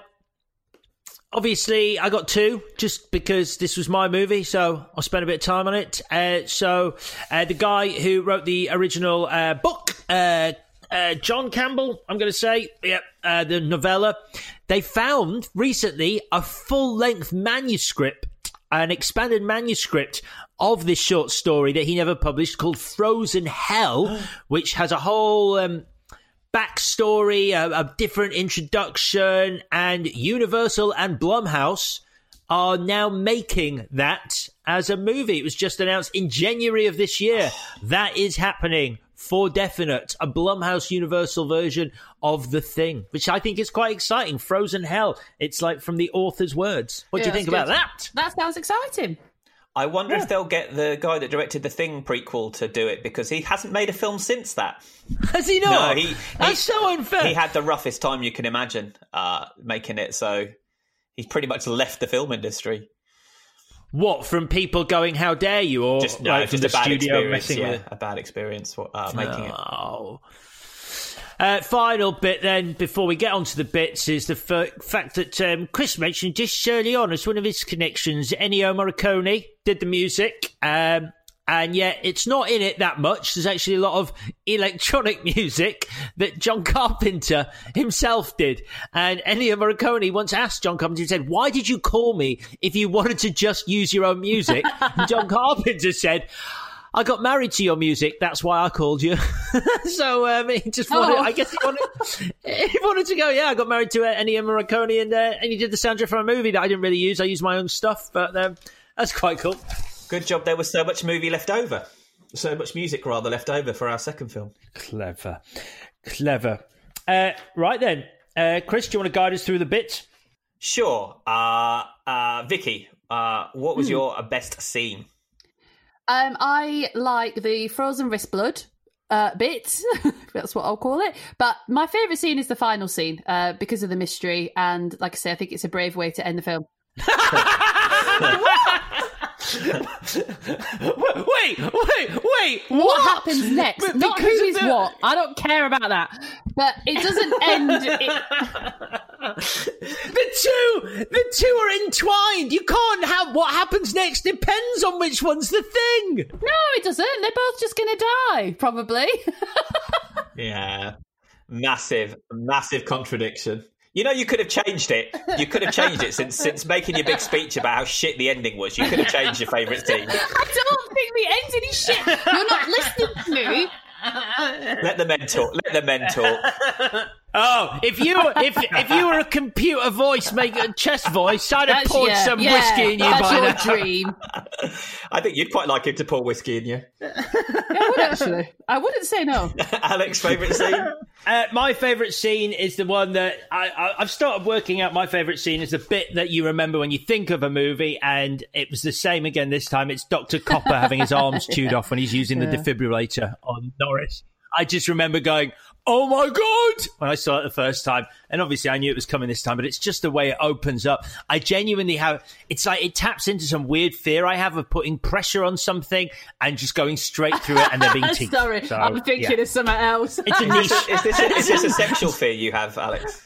Obviously, I got two, just because this was my movie, so I spent a bit of time on it. Uh, so, uh, the guy who wrote the original uh, book, uh, uh, John Campbell, I'm going to say, yeah, uh, the novella, they found recently a full-length manuscript, an expanded manuscript of this short story that he never published called Frozen Hell, which has a whole... Um, backstory, a, a different introduction, and Universal and Blumhouse are now making that as a movie. It was just announced in January of this year. That is happening for definite. A Blumhouse Universal version of The Thing, which I think is quite exciting. Frozen Hell. It's like from the author's words. What do Yeah, you think that's about good. that? That sounds exciting. I wonder Yeah. if they'll get the guy that directed the Thing prequel to do it, because he hasn't made a film since that. Has he not? No, he, That's he- so unfair. He had the roughest time you can imagine uh, making it, so he's pretty much left the film industry. What, from people going, how dare you? Or Just no, like, from just the a bad studio experience. messing Yeah, with it? a bad experience uh, making it. Oh. Uh, final bit then, before we get on to the bits, is the f- fact that um, Chris mentioned just early on as one of his connections, Ennio Morricone did the music, um, and yet it's not in it that much. There's actually a lot of electronic music that John Carpenter himself did. And Ennio Morricone once asked John Carpenter, he said, why did you call me if you wanted to just use your own music? And John Carpenter said, I got married to your music. That's why I called you. so um, he just wanted. Oh. I guess he wanted. He wanted to go. Yeah, I got married to uh, Ennio Morricone, and uh, and he did the soundtrack for a movie that I didn't really use. I used my own stuff, but um, that's quite cool. Good job. There was so much movie left over, so much music rather left over for our second film. Clever, clever. Uh, right then, uh, Chris, do you want to guide us through the bits? Sure. Uh, uh, Vicky, uh, what was Hmm. your uh, best scene? Um, I like the frozen wrist blood uh, bit. That's what I'll call it. But my favourite scene is the final scene uh, because of the mystery. And like I say, I think it's a brave way to end the film. wait, wait, wait. What, What, happens next? But Not who because of is the- what. I don't care about that. But it doesn't end. It... The two, the two are entwined. You can't have what happens next depends on which one's the thing. No, it doesn't. They're both just going to die, probably. Yeah. Massive, massive contradiction. You know, you could have changed it. You could have changed it since since making your big speech about how shit the ending was. You could have changed your favourite scene. I don't think the end's any shit. You're not listening to me. Let the men talk. Let the men talk. Oh, if you if if you were a computer voice, make a chest voice, I'd have That's- poured yeah, some yeah, whiskey in you that's by your now. dream. I think you'd quite like him to pour whiskey in you. I would actually. I wouldn't say no. Alex, favourite scene? Uh, my favourite scene is the one that I, I, I've started working out. My favourite scene is the bit that you remember when you think of a movie, and it was the same again this time. It's Doctor Copper having his arms chewed off when he's using the Yeah. defibrillator on Norris. I just remember going, oh my God, when I saw it the first time. And obviously I knew it was coming this time, but it's just the way it opens up. I genuinely have, it's like it taps into some weird fear I have of putting pressure on something and just going straight through it and there being teeth. Sorry, So, I'm thinking yeah. of something else. It's a Is niche. this a, is, this a, is this a sexual fear you have, Alex?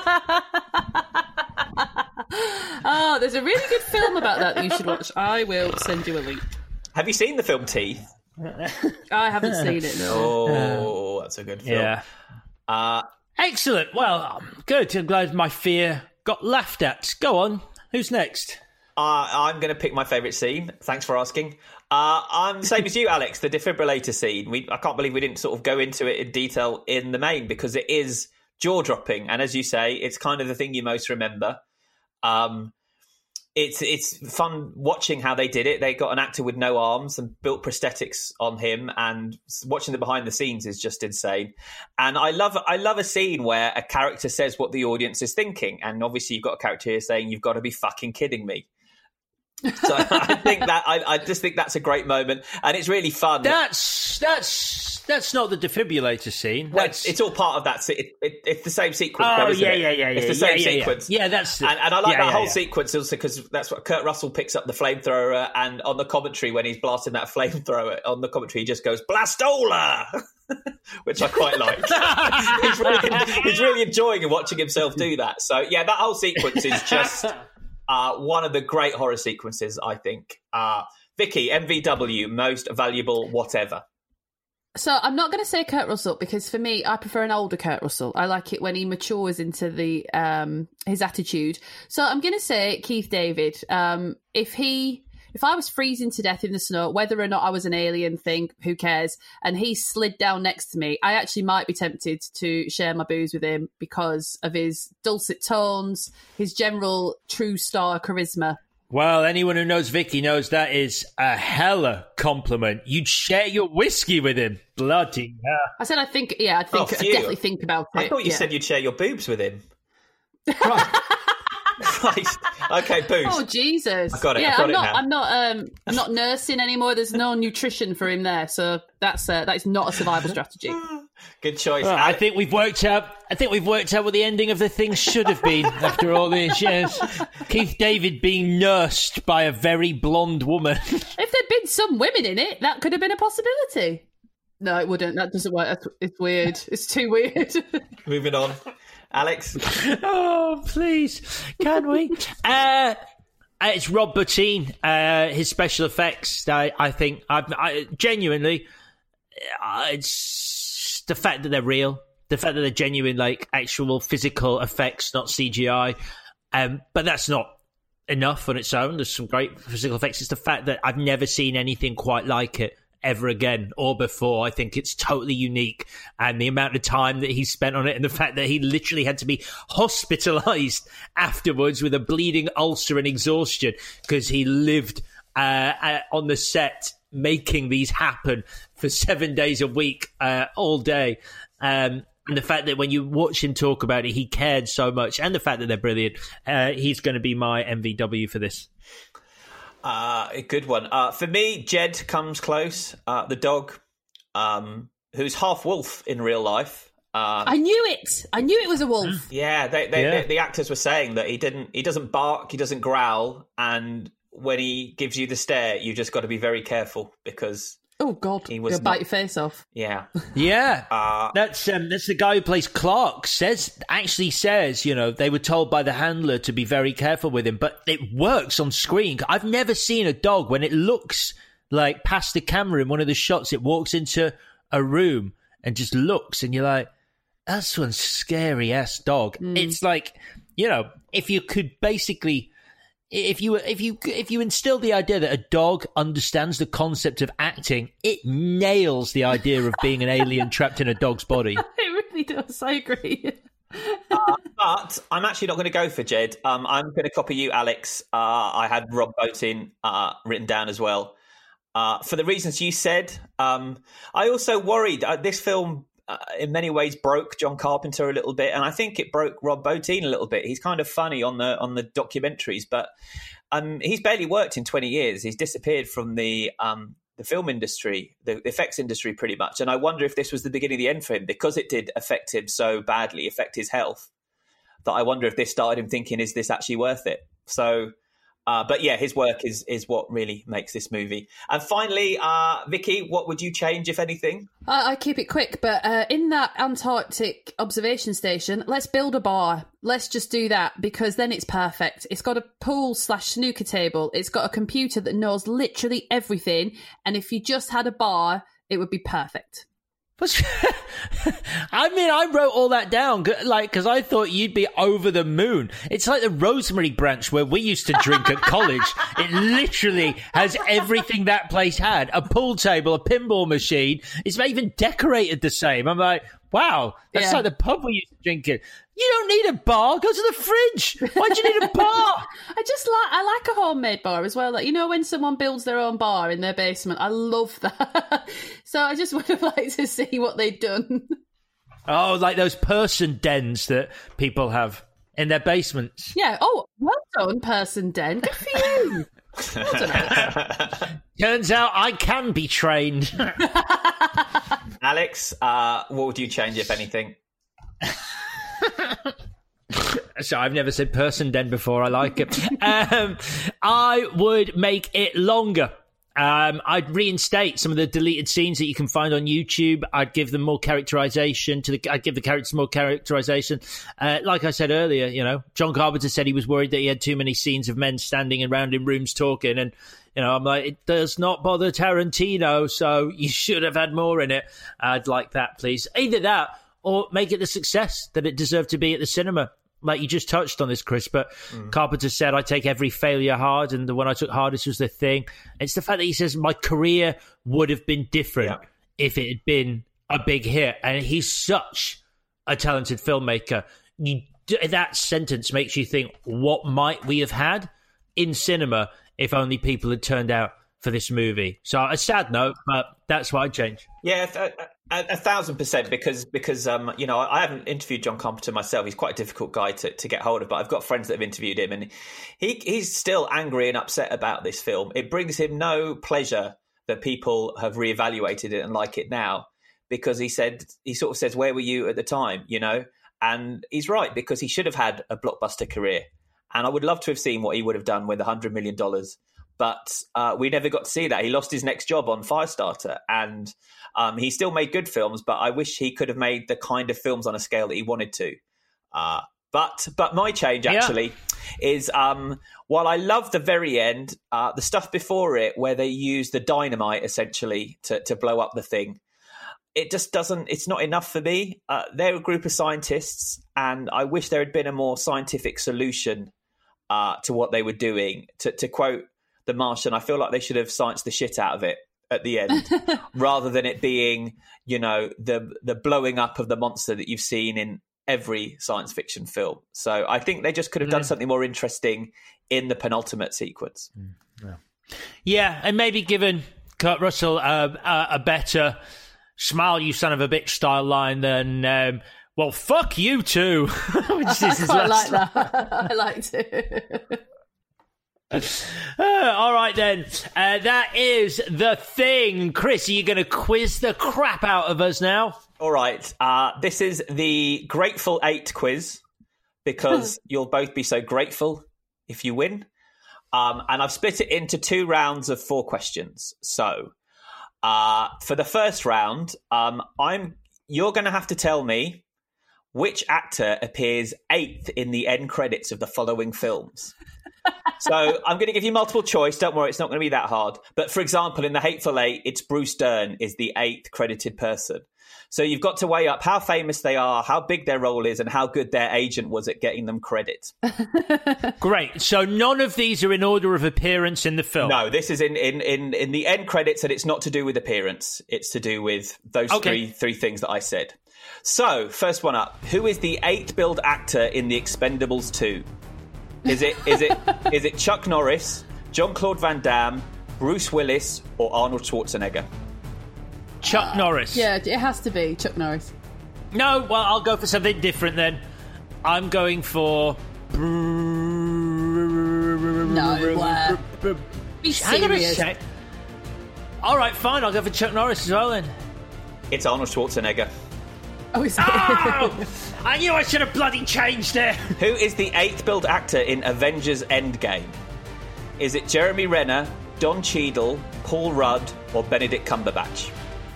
Oh, there's a really good film about that that you should watch. I will send you a link. Have you seen the film Teeth? I haven't seen it, no. Oh, that's a good film. Yeah. Uh, Excellent. Well, good. I'm glad my fear got laughed at. Go on. Who's next? Uh, I'm going to pick my favourite scene. Thanks for asking. Uh, I'm the same as you, Alex. The defibrillator scene. We I can't believe we didn't sort of go into it in detail in the main because it is jaw dropping, and as you say, it's kind of the thing you most remember. Um, it's it's fun watching how they did it. They got an actor with no arms and built prosthetics on him, and watching the behind the scenes is just insane. And I love I love a scene where a character says what the audience is thinking, and obviously you've got a character here saying, "You've got to be fucking kidding me." So I think that I, I just think that's a great moment, and it's really fun. That's that's that's not the defibrillator scene. Well, That's it's, it's all part of that. Se- it, it, it's the same sequence. Oh, though, isn't yeah, it? yeah, yeah, It's yeah, the same yeah, yeah, yeah. sequence. Yeah, that's the- and, and I like yeah, that yeah, whole yeah. sequence also because that's what Kurt Russell picks up the flamethrower, and on the commentary when he's blasting that flamethrower on the commentary, he just goes Blastola. Which I quite like. he's, really, he's really enjoying watching himself do that. So yeah, that whole sequence is just uh, one of the great horror sequences, I think. Uh, Vicky, M V W, most valuable whatever. So I'm not going to say Kurt Russell because for me, I prefer an older Kurt Russell. I like it when he matures into the um, his attitude. So I'm going to say Keith David. Um, if he, if I was freezing to death in the snow, whether or not I was an alien thing, who cares? And he slid down next to me, I actually might be tempted to share my booze with him because of his dulcet tones, his general true star charisma. Well, anyone who knows Vicky knows that is a hella compliment. You'd share your whiskey with him. Bloody hell. I said I think, yeah, I think, Oh, I phew. definitely think about it. I thought you yeah. said you'd share your boobs with him. Christ. Okay, boobs. Oh Jesus! I got it, Yeah, I got I'm it not. now. I'm not. Um, I'm not nursing anymore. There's no nutrition for him there, so that's uh, that's not a survival strategy. Good choice. Well, I think we've worked out. I think we've worked out what the ending of the thing should have been after all these years. Keith David being nursed by a very blonde woman. If there'd been some women in it, that could have been a possibility. No, it wouldn't. That doesn't work. That's- It's weird. It's too weird. Moving on. Alex? Oh, please. Can we? uh, it's Rob Bottin. Uh, his special effects, I, I think, I, I genuinely, uh, it's the fact that they're real, the fact that they're genuine, like actual physical effects, not C G I. Um, but that's not enough on its own. There's some great physical effects. It's the fact that I've never seen anything quite like it ever again or before. I think it's totally unique, and the amount of time that he spent on it, and the fact that he literally had to be hospitalized afterwards with a bleeding ulcer and exhaustion because he lived uh, uh, on the set making these happen for seven days a week, uh, all day. Um, and the fact that when you watch him talk about it, he cared so much, and the fact that they're brilliant, uh, he's going to be my M V W for this. Uh, a good one. Uh, for me, Jed comes close. Uh, the dog, um, who's half wolf in real life. Uh, I knew it. I knew it was a wolf. yeah, they, they, Yeah. The, the actors were saying that he didn't. He doesn't bark. He doesn't growl. And when he gives you the stare, you just got to be very careful because Oh God! He was You'll not- bite your face off. yeah, Yeah, uh, that's um, that's the guy who plays Clark. Says actually says you know they were told by the handler to be very careful with him, but it works on screen. I've never seen a dog when it looks like past the camera in one of the shots. It walks into a room and just looks, and you're like, that's one scary ass dog. It's like you know if you could basically. If you if you if you instill the idea that a dog understands the concept of acting, it nails the idea of being an alien trapped in a dog's body. It really does. I agree. uh, but I'm actually not going to go for Jed. Um, I'm going to copy you, Alex. Uh, I had Rob Bottin uh, written down as well. Uh, for the reasons you said, um, I also worried uh, this film uh, in many ways broke John Carpenter a little bit, and I think it broke Rob Bottin a little bit. He's kind of funny on the on the documentaries, but um, he's barely worked in twenty years. He's disappeared from the um, the film industry, the effects industry, pretty much. And I wonder if this was the beginning of the end for him because it did affect him so badly, affect his health. That I wonder if this started him thinking, is this actually worth it? So. Uh, but yeah, his work is is what really makes this movie. And finally, uh, Vicky, what would you change, if anything? I, I keep it quick, but uh, in that Antarctic observation station, let's build a bar. Let's just do that because then it's perfect. It's got a pool slash snooker table. It's got a computer that knows literally everything. And if you just had a bar, it would be perfect. I mean, I wrote all that down, like, because I thought you'd be over the moon. It's like the Rosemary Branch where we used to drink at college. It literally has everything that place had. A pool table, a pinball machine. It's not even decorated the same. I'm like, wow, that's Yeah. like the pub we used to drink in. You don't need a bar. Go to the fridge. Why do you need a bar? I just like I like a homemade bar as well. Like, you know, when someone builds their own bar in their basement, I love that. So I just would have liked to see what they'd done. Oh, like those person dens that people have in their basements. Yeah. Oh, well done, person den. Good for you. Turns out I can be trained. Alex, uh, what would you change, if anything? So I've never said person den before. I like it. um, I would make it longer. Um, I'd reinstate some of the deleted scenes that you can find on YouTube. I'd give them more characterization to the. I'd give the characters more characterization. Uh, like I said earlier, you know, John Carpenter said he was worried that he had too many scenes of men standing around in rooms talking, and you know, I'm like, it does not bother Tarantino, so you should have had more in it. I'd like that, please. Either that, or make it the success that it deserved to be at the cinema. Like you just touched on this, Chris, but mm. Carpenter said, I take every failure hard, and the one I took hardest was The Thing. It's the fact that he says, my career would have been different yeah. if it had been a big hit. And he's such a talented filmmaker. You, that sentence makes you think, what might we have had in cinema if only people had turned out for this movie? So a sad note, but that's what I'd change. Yeah, a, a, a thousand percent, because, because um, you know, I haven't interviewed John Carpenter myself. He's quite a difficult guy to, to get hold of, but I've got friends that have interviewed him, and he he's still angry and upset about this film. It brings him no pleasure that people have reevaluated it and like it now, because he said, he sort of says, where were you at the time, you know? And he's right, because he should have had a blockbuster career. And I would love to have seen what he would have done with one hundred million dollars. But uh, we never got to see that. He lost his next job on Firestarter, and um, he still made good films, but I wish he could have made the kind of films on a scale that he wanted to. Uh, but but my change, actually, yeah. is um, while I love the very end, uh, the stuff before it, where they use the dynamite, essentially, to, to blow up the thing, it just doesn't, it's not enough for me. Uh, they're a group of scientists, and I wish there had been a more scientific solution uh, to what they were doing. To, to quote The Martian, I feel like they should have scienced the shit out of it at the end, rather than it being, you know, the the blowing up of the monster that you've seen in every science fiction film. So I think they just could have done something more interesting in the penultimate sequence. Yeah, yeah, and maybe given Kurt Russell uh, a, a better smile, you son of a bitch style line than, um, well, fuck you too. Which is I his quite last like that. I liked it. Uh, all right then, uh, that is The Thing. Chris, are you going to quiz the crap out of us now? All right, uh, this is the Grateful Eight quiz, because you'll both be so grateful if you win. Um, and I've split it into two rounds of four questions. So uh, for the first round, um, I'm you're going to have to tell me which actor appears eighth in the end credits of the following films. So I'm going to give you multiple choice. Don't worry, it's not going to be that hard. But for example, in The Hateful Eight, it's Bruce Dern is the eighth credited person. So you've got to weigh up how famous they are, how big their role is, and how good their agent was at getting them credit. Great. So none of these are in order of appearance in the film? No, this is in, in, in, in the end credits, and it's not to do with appearance. It's to do with those Okay. three three things that I said. So, first one up. Who is the eighth billed actor in The Expendables two? Is it is it is it Chuck Norris, Jean-Claude Van Damme, Bruce Willis, or Arnold Schwarzenegger? Chuck Norris. Yeah, it has to be Chuck Norris. No, well, I'll go for something different then. I'm going for... No, uh, be Hang on a serious. sec. All right, fine, I'll go for Chuck Norris as well then. It's Arnold Schwarzenegger. Oh, is it? Oh! I knew I should have bloody changed it. Who is the eighth billed actor in Avengers Endgame? Is it Jeremy Renner, Don Cheadle, Paul Rudd, or Benedict Cumberbatch?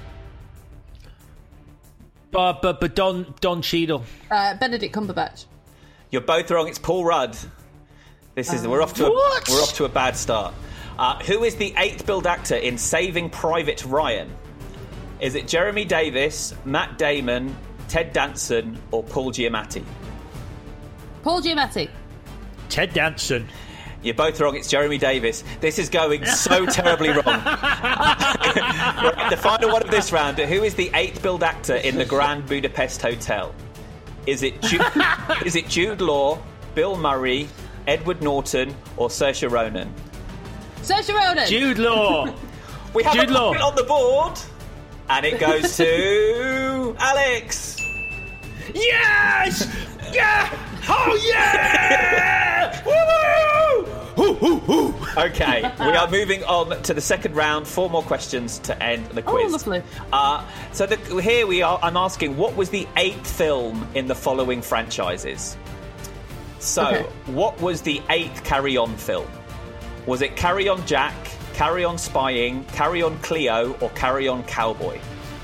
But but, but Don Don Cheadle. Uh, Benedict Cumberbatch. You're both wrong. It's Paul Rudd. This is Uh, we're off to a, What? we're off to a bad start. Uh, who is the eighth billed actor in Saving Private Ryan? Is it Jeremy Davis, Matt Damon, Ted Danson, or Paul Giamatti? Paul Giamatti. Ted Danson. You're both wrong. It's Jeremy Davis. This is going so terribly wrong. Right, the final one of this round. Who is the eighth billed actor in the Grand Budapest Hotel? Is it Jude, is it Jude Law, Bill Murray, Edward Norton, or Saoirse Ronan? Saoirse Ronan. Jude Law. We have Jude a Law. point on the board, and it goes to Alex. Yes! Yeah! Oh yeah! Woo! Hoo, hoo, hoo. Okay, we are moving on to the second round. Four more questions to end the quiz. Oh, lovely. Uh, so the, here we are. I'm asking, what was the eighth film in the following franchises? So, Okay. what was the eighth Carry On film? Was it Carry On Jack, Carry On Spying, Carry On Cleo, or Carry On Cowboy?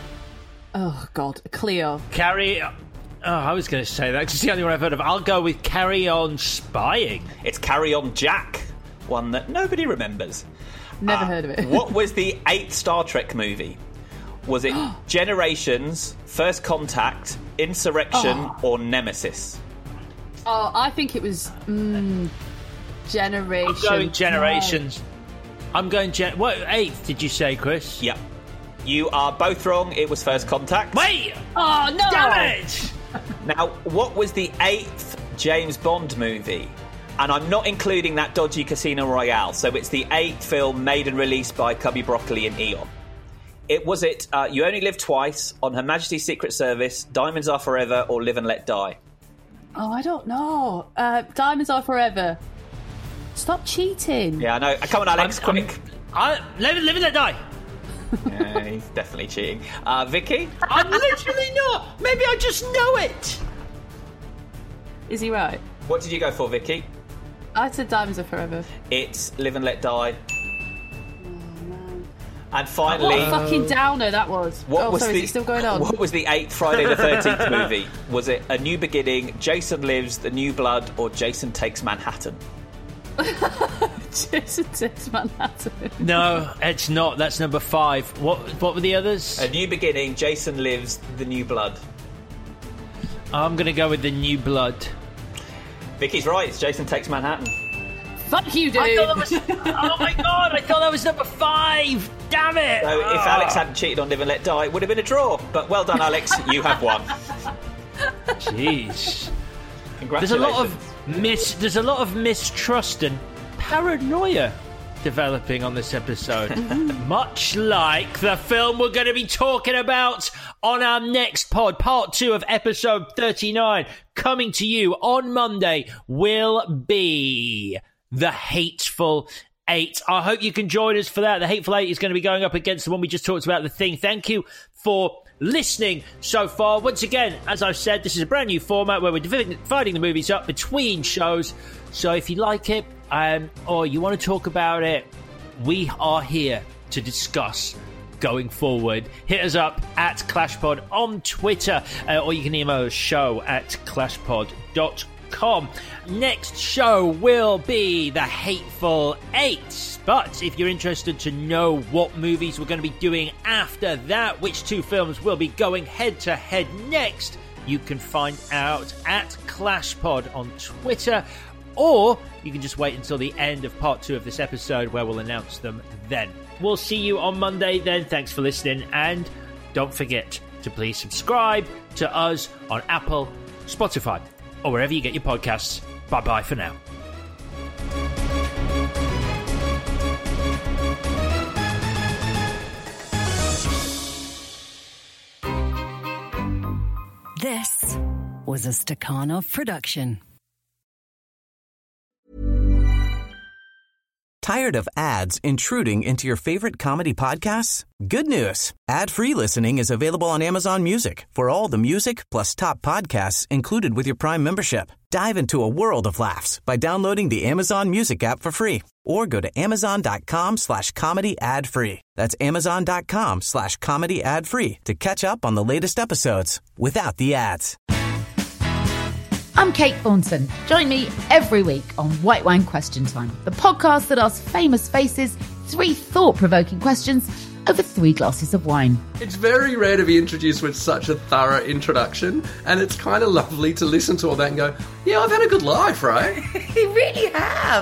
Oh, God. Cleo. Carry... Oh, I was going to say that because it's the only one I've heard of. I'll go with Carry On Spying. It's Carry On Jack, one that nobody remembers. Never Uh, heard of it. What was the eighth Star Trek movie? Was it Generations, First Contact, Insurrection, Oh. or Nemesis? Oh, I think it was mm, Generation. I'm going Generations. I'm going... Gen- what, eighth, did you say, Chris? Yep. You are both wrong. It was First Contact. Wait! Oh, no! Damn it! Now, what was the eighth James Bond movie? And I'm not including that dodgy Casino Royale, so it's the eighth film made and released by Cubby Broccoli and Eon. It was it uh, You Only Live Twice, On Her Majesty's Secret Service, Diamonds Are Forever, or Live and Let Die? Oh, I don't know. Uh, Diamonds Are Forever. Stop cheating. Yeah, I know. Come on, Alex, I'm- quick. I, live, live and let die. Yeah, he's definitely cheating. Uh, Vicky? I'm literally not. Maybe I just know it. Is he right? What did you go for, Vicky? I said Diamonds Are Forever. It's Live and Let Die. And finally, What a fucking downer that was. What oh, was sorry, the, is it still going on? What was the eighth Friday the thirteenth movie? Was it A New Beginning, Jason Lives, The New Blood, or Jason Takes Manhattan? Jason Takes Manhattan. No, it's not. That's number five. What What were the others? A New Beginning, Jason Lives, The New Blood. I'm going to go with The New Blood. Vicky's right, it's Jason Takes Manhattan. Fuck you, dude. I thought that was, oh my god, I thought that was number five. Damn it. So if Ah. Alex hadn't cheated on Live and Let Die, it would have been a draw. But well done, Alex. You have won. Jeez. Congratulations. There's a lot of mis. There's a lot of mistrust and paranoia developing on this episode. Much like the film we're going to be talking about on our next pod, part two of episode thirty-nine, coming to you on Monday, will be The Hateful Eight. I hope you can join us for that. The Hateful Eight is going to be going up against the one we just talked about, The Thing. Thank you for listening so far. Once again, as I've said, this is a brand new format where we're dividing the movies up between shows. So if you like it um, or you want to talk about it, we are here to discuss going forward. Hit us up at ClashPod on Twitter, uh, or you can email us show at clashpod dot com. Next show will be The Hateful Eight. But if you're interested to know what movies we're going to be doing after that, which two films will be going head to head next, you can find out at ClashPod on Twitter, or you can just wait until the end of part two of this episode where we'll announce them then. We'll see you on Monday then. Thanks for listening, and don't forget to please subscribe to us on Apple, Spotify, or wherever you get your podcasts. Bye-bye for now. This was a Stakhanov production. Tired of ads intruding into your favorite comedy podcasts? Good news. Ad-free listening is available on Amazon Music for all the music plus top podcasts included with your Prime membership. Dive into a world of laughs by downloading the Amazon Music app for free or go to amazon.com slash comedy ad free. That's amazon.com slash comedy ad free to catch up on the latest episodes without the ads. I'm Kate Thornton. Join me every week on White Wine Question Time, the podcast that asks famous faces three thought-provoking questions over three glasses of wine. It's very rare to be introduced with such a thorough introduction, and it's kind of lovely to listen to all that and go, yeah, I've had a good life, right? You really have.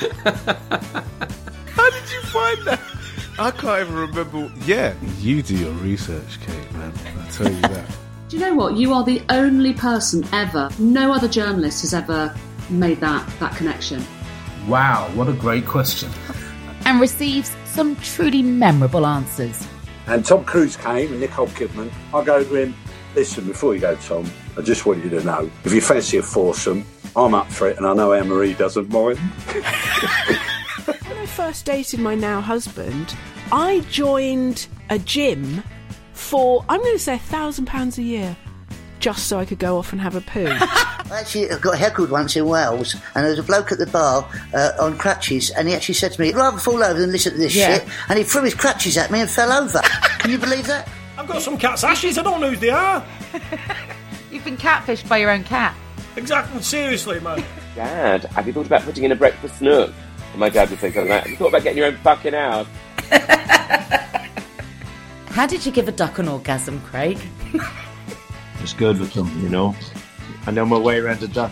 How did you find that? I can't even remember. Yeah, you do your research, Kate, man. I tell you that. Do you know what? You are the only person ever, no other journalist has ever made that, that connection. Wow, what a great question. And receives some truly memorable answers. And Tom Cruise came and Nicole Kidman. I go to him, listen, before you go, Tom, I just want you to know, if you fancy a foursome, I'm up for it, and I know Anne-Marie doesn't mind. When I first dated my now husband, I joined a gym for, I'm going to say, a thousand pounds a year, just so I could go off and have a poo. I actually got heckled once in Wales, and there was a bloke at the bar uh, on crutches, and he actually said to me, I'd rather fall over than listen to this Yeah. shit, and he threw his crutches at me and fell over. Can you believe that? I've got some cat's ashes, I don't know who they are. You've been catfished by your own cat. Exactly, seriously, man. Dad, have you thought about putting in a breakfast nook? And my dad would say something like that. Have you thought about getting your own fucking house? How did you give a duck an orgasm, Craig? It's good with them, you know. I know my way around a duck.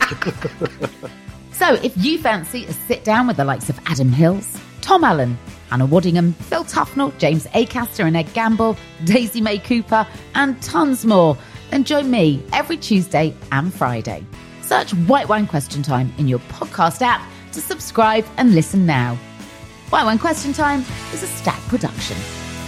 So if you fancy a sit down with the likes of Adam Hills, Tom Allen, Hannah Waddingham, Phil Tufnell, James Acaster and Ed Gamble, Daisy May Cooper, and tons more, then join me every Tuesday and Friday. Search White Wine Question Time in your podcast app to subscribe and listen now. White Wine Question Time is a Stack production.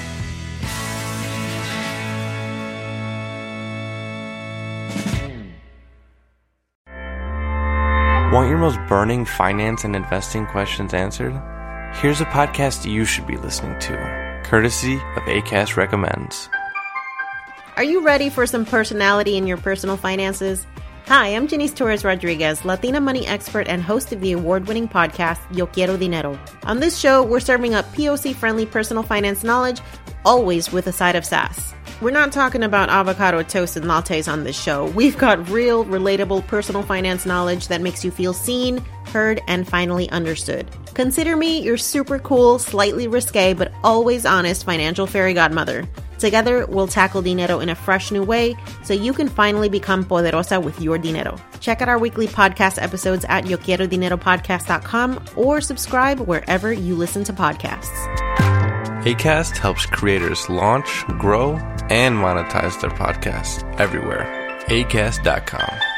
Want your most burning finance and investing questions answered? Here's a podcast you should be listening to, courtesy of Acast Recommends. Are you ready for some personality in your personal finances? Hi, I'm Janice Torres Rodriguez, Latina money expert and host of the award-winning podcast, Yo Quiero Dinero. On this show, we're serving up P O C-friendly personal finance knowledge, always with a side of sass. We're not talking about avocado toast and lattes on this show. We've got real, relatable personal finance knowledge that makes you feel seen, heard, and finally understood. Consider me your super cool, slightly risque, but always honest financial fairy godmother. Together, we'll tackle dinero in a fresh new way so you can finally become poderosa with your dinero. Check out our weekly podcast episodes at yo quiero dinero podcast dot com or subscribe wherever you listen to podcasts. Acast helps creators launch, grow, and monetize their podcasts everywhere. Acast dot com.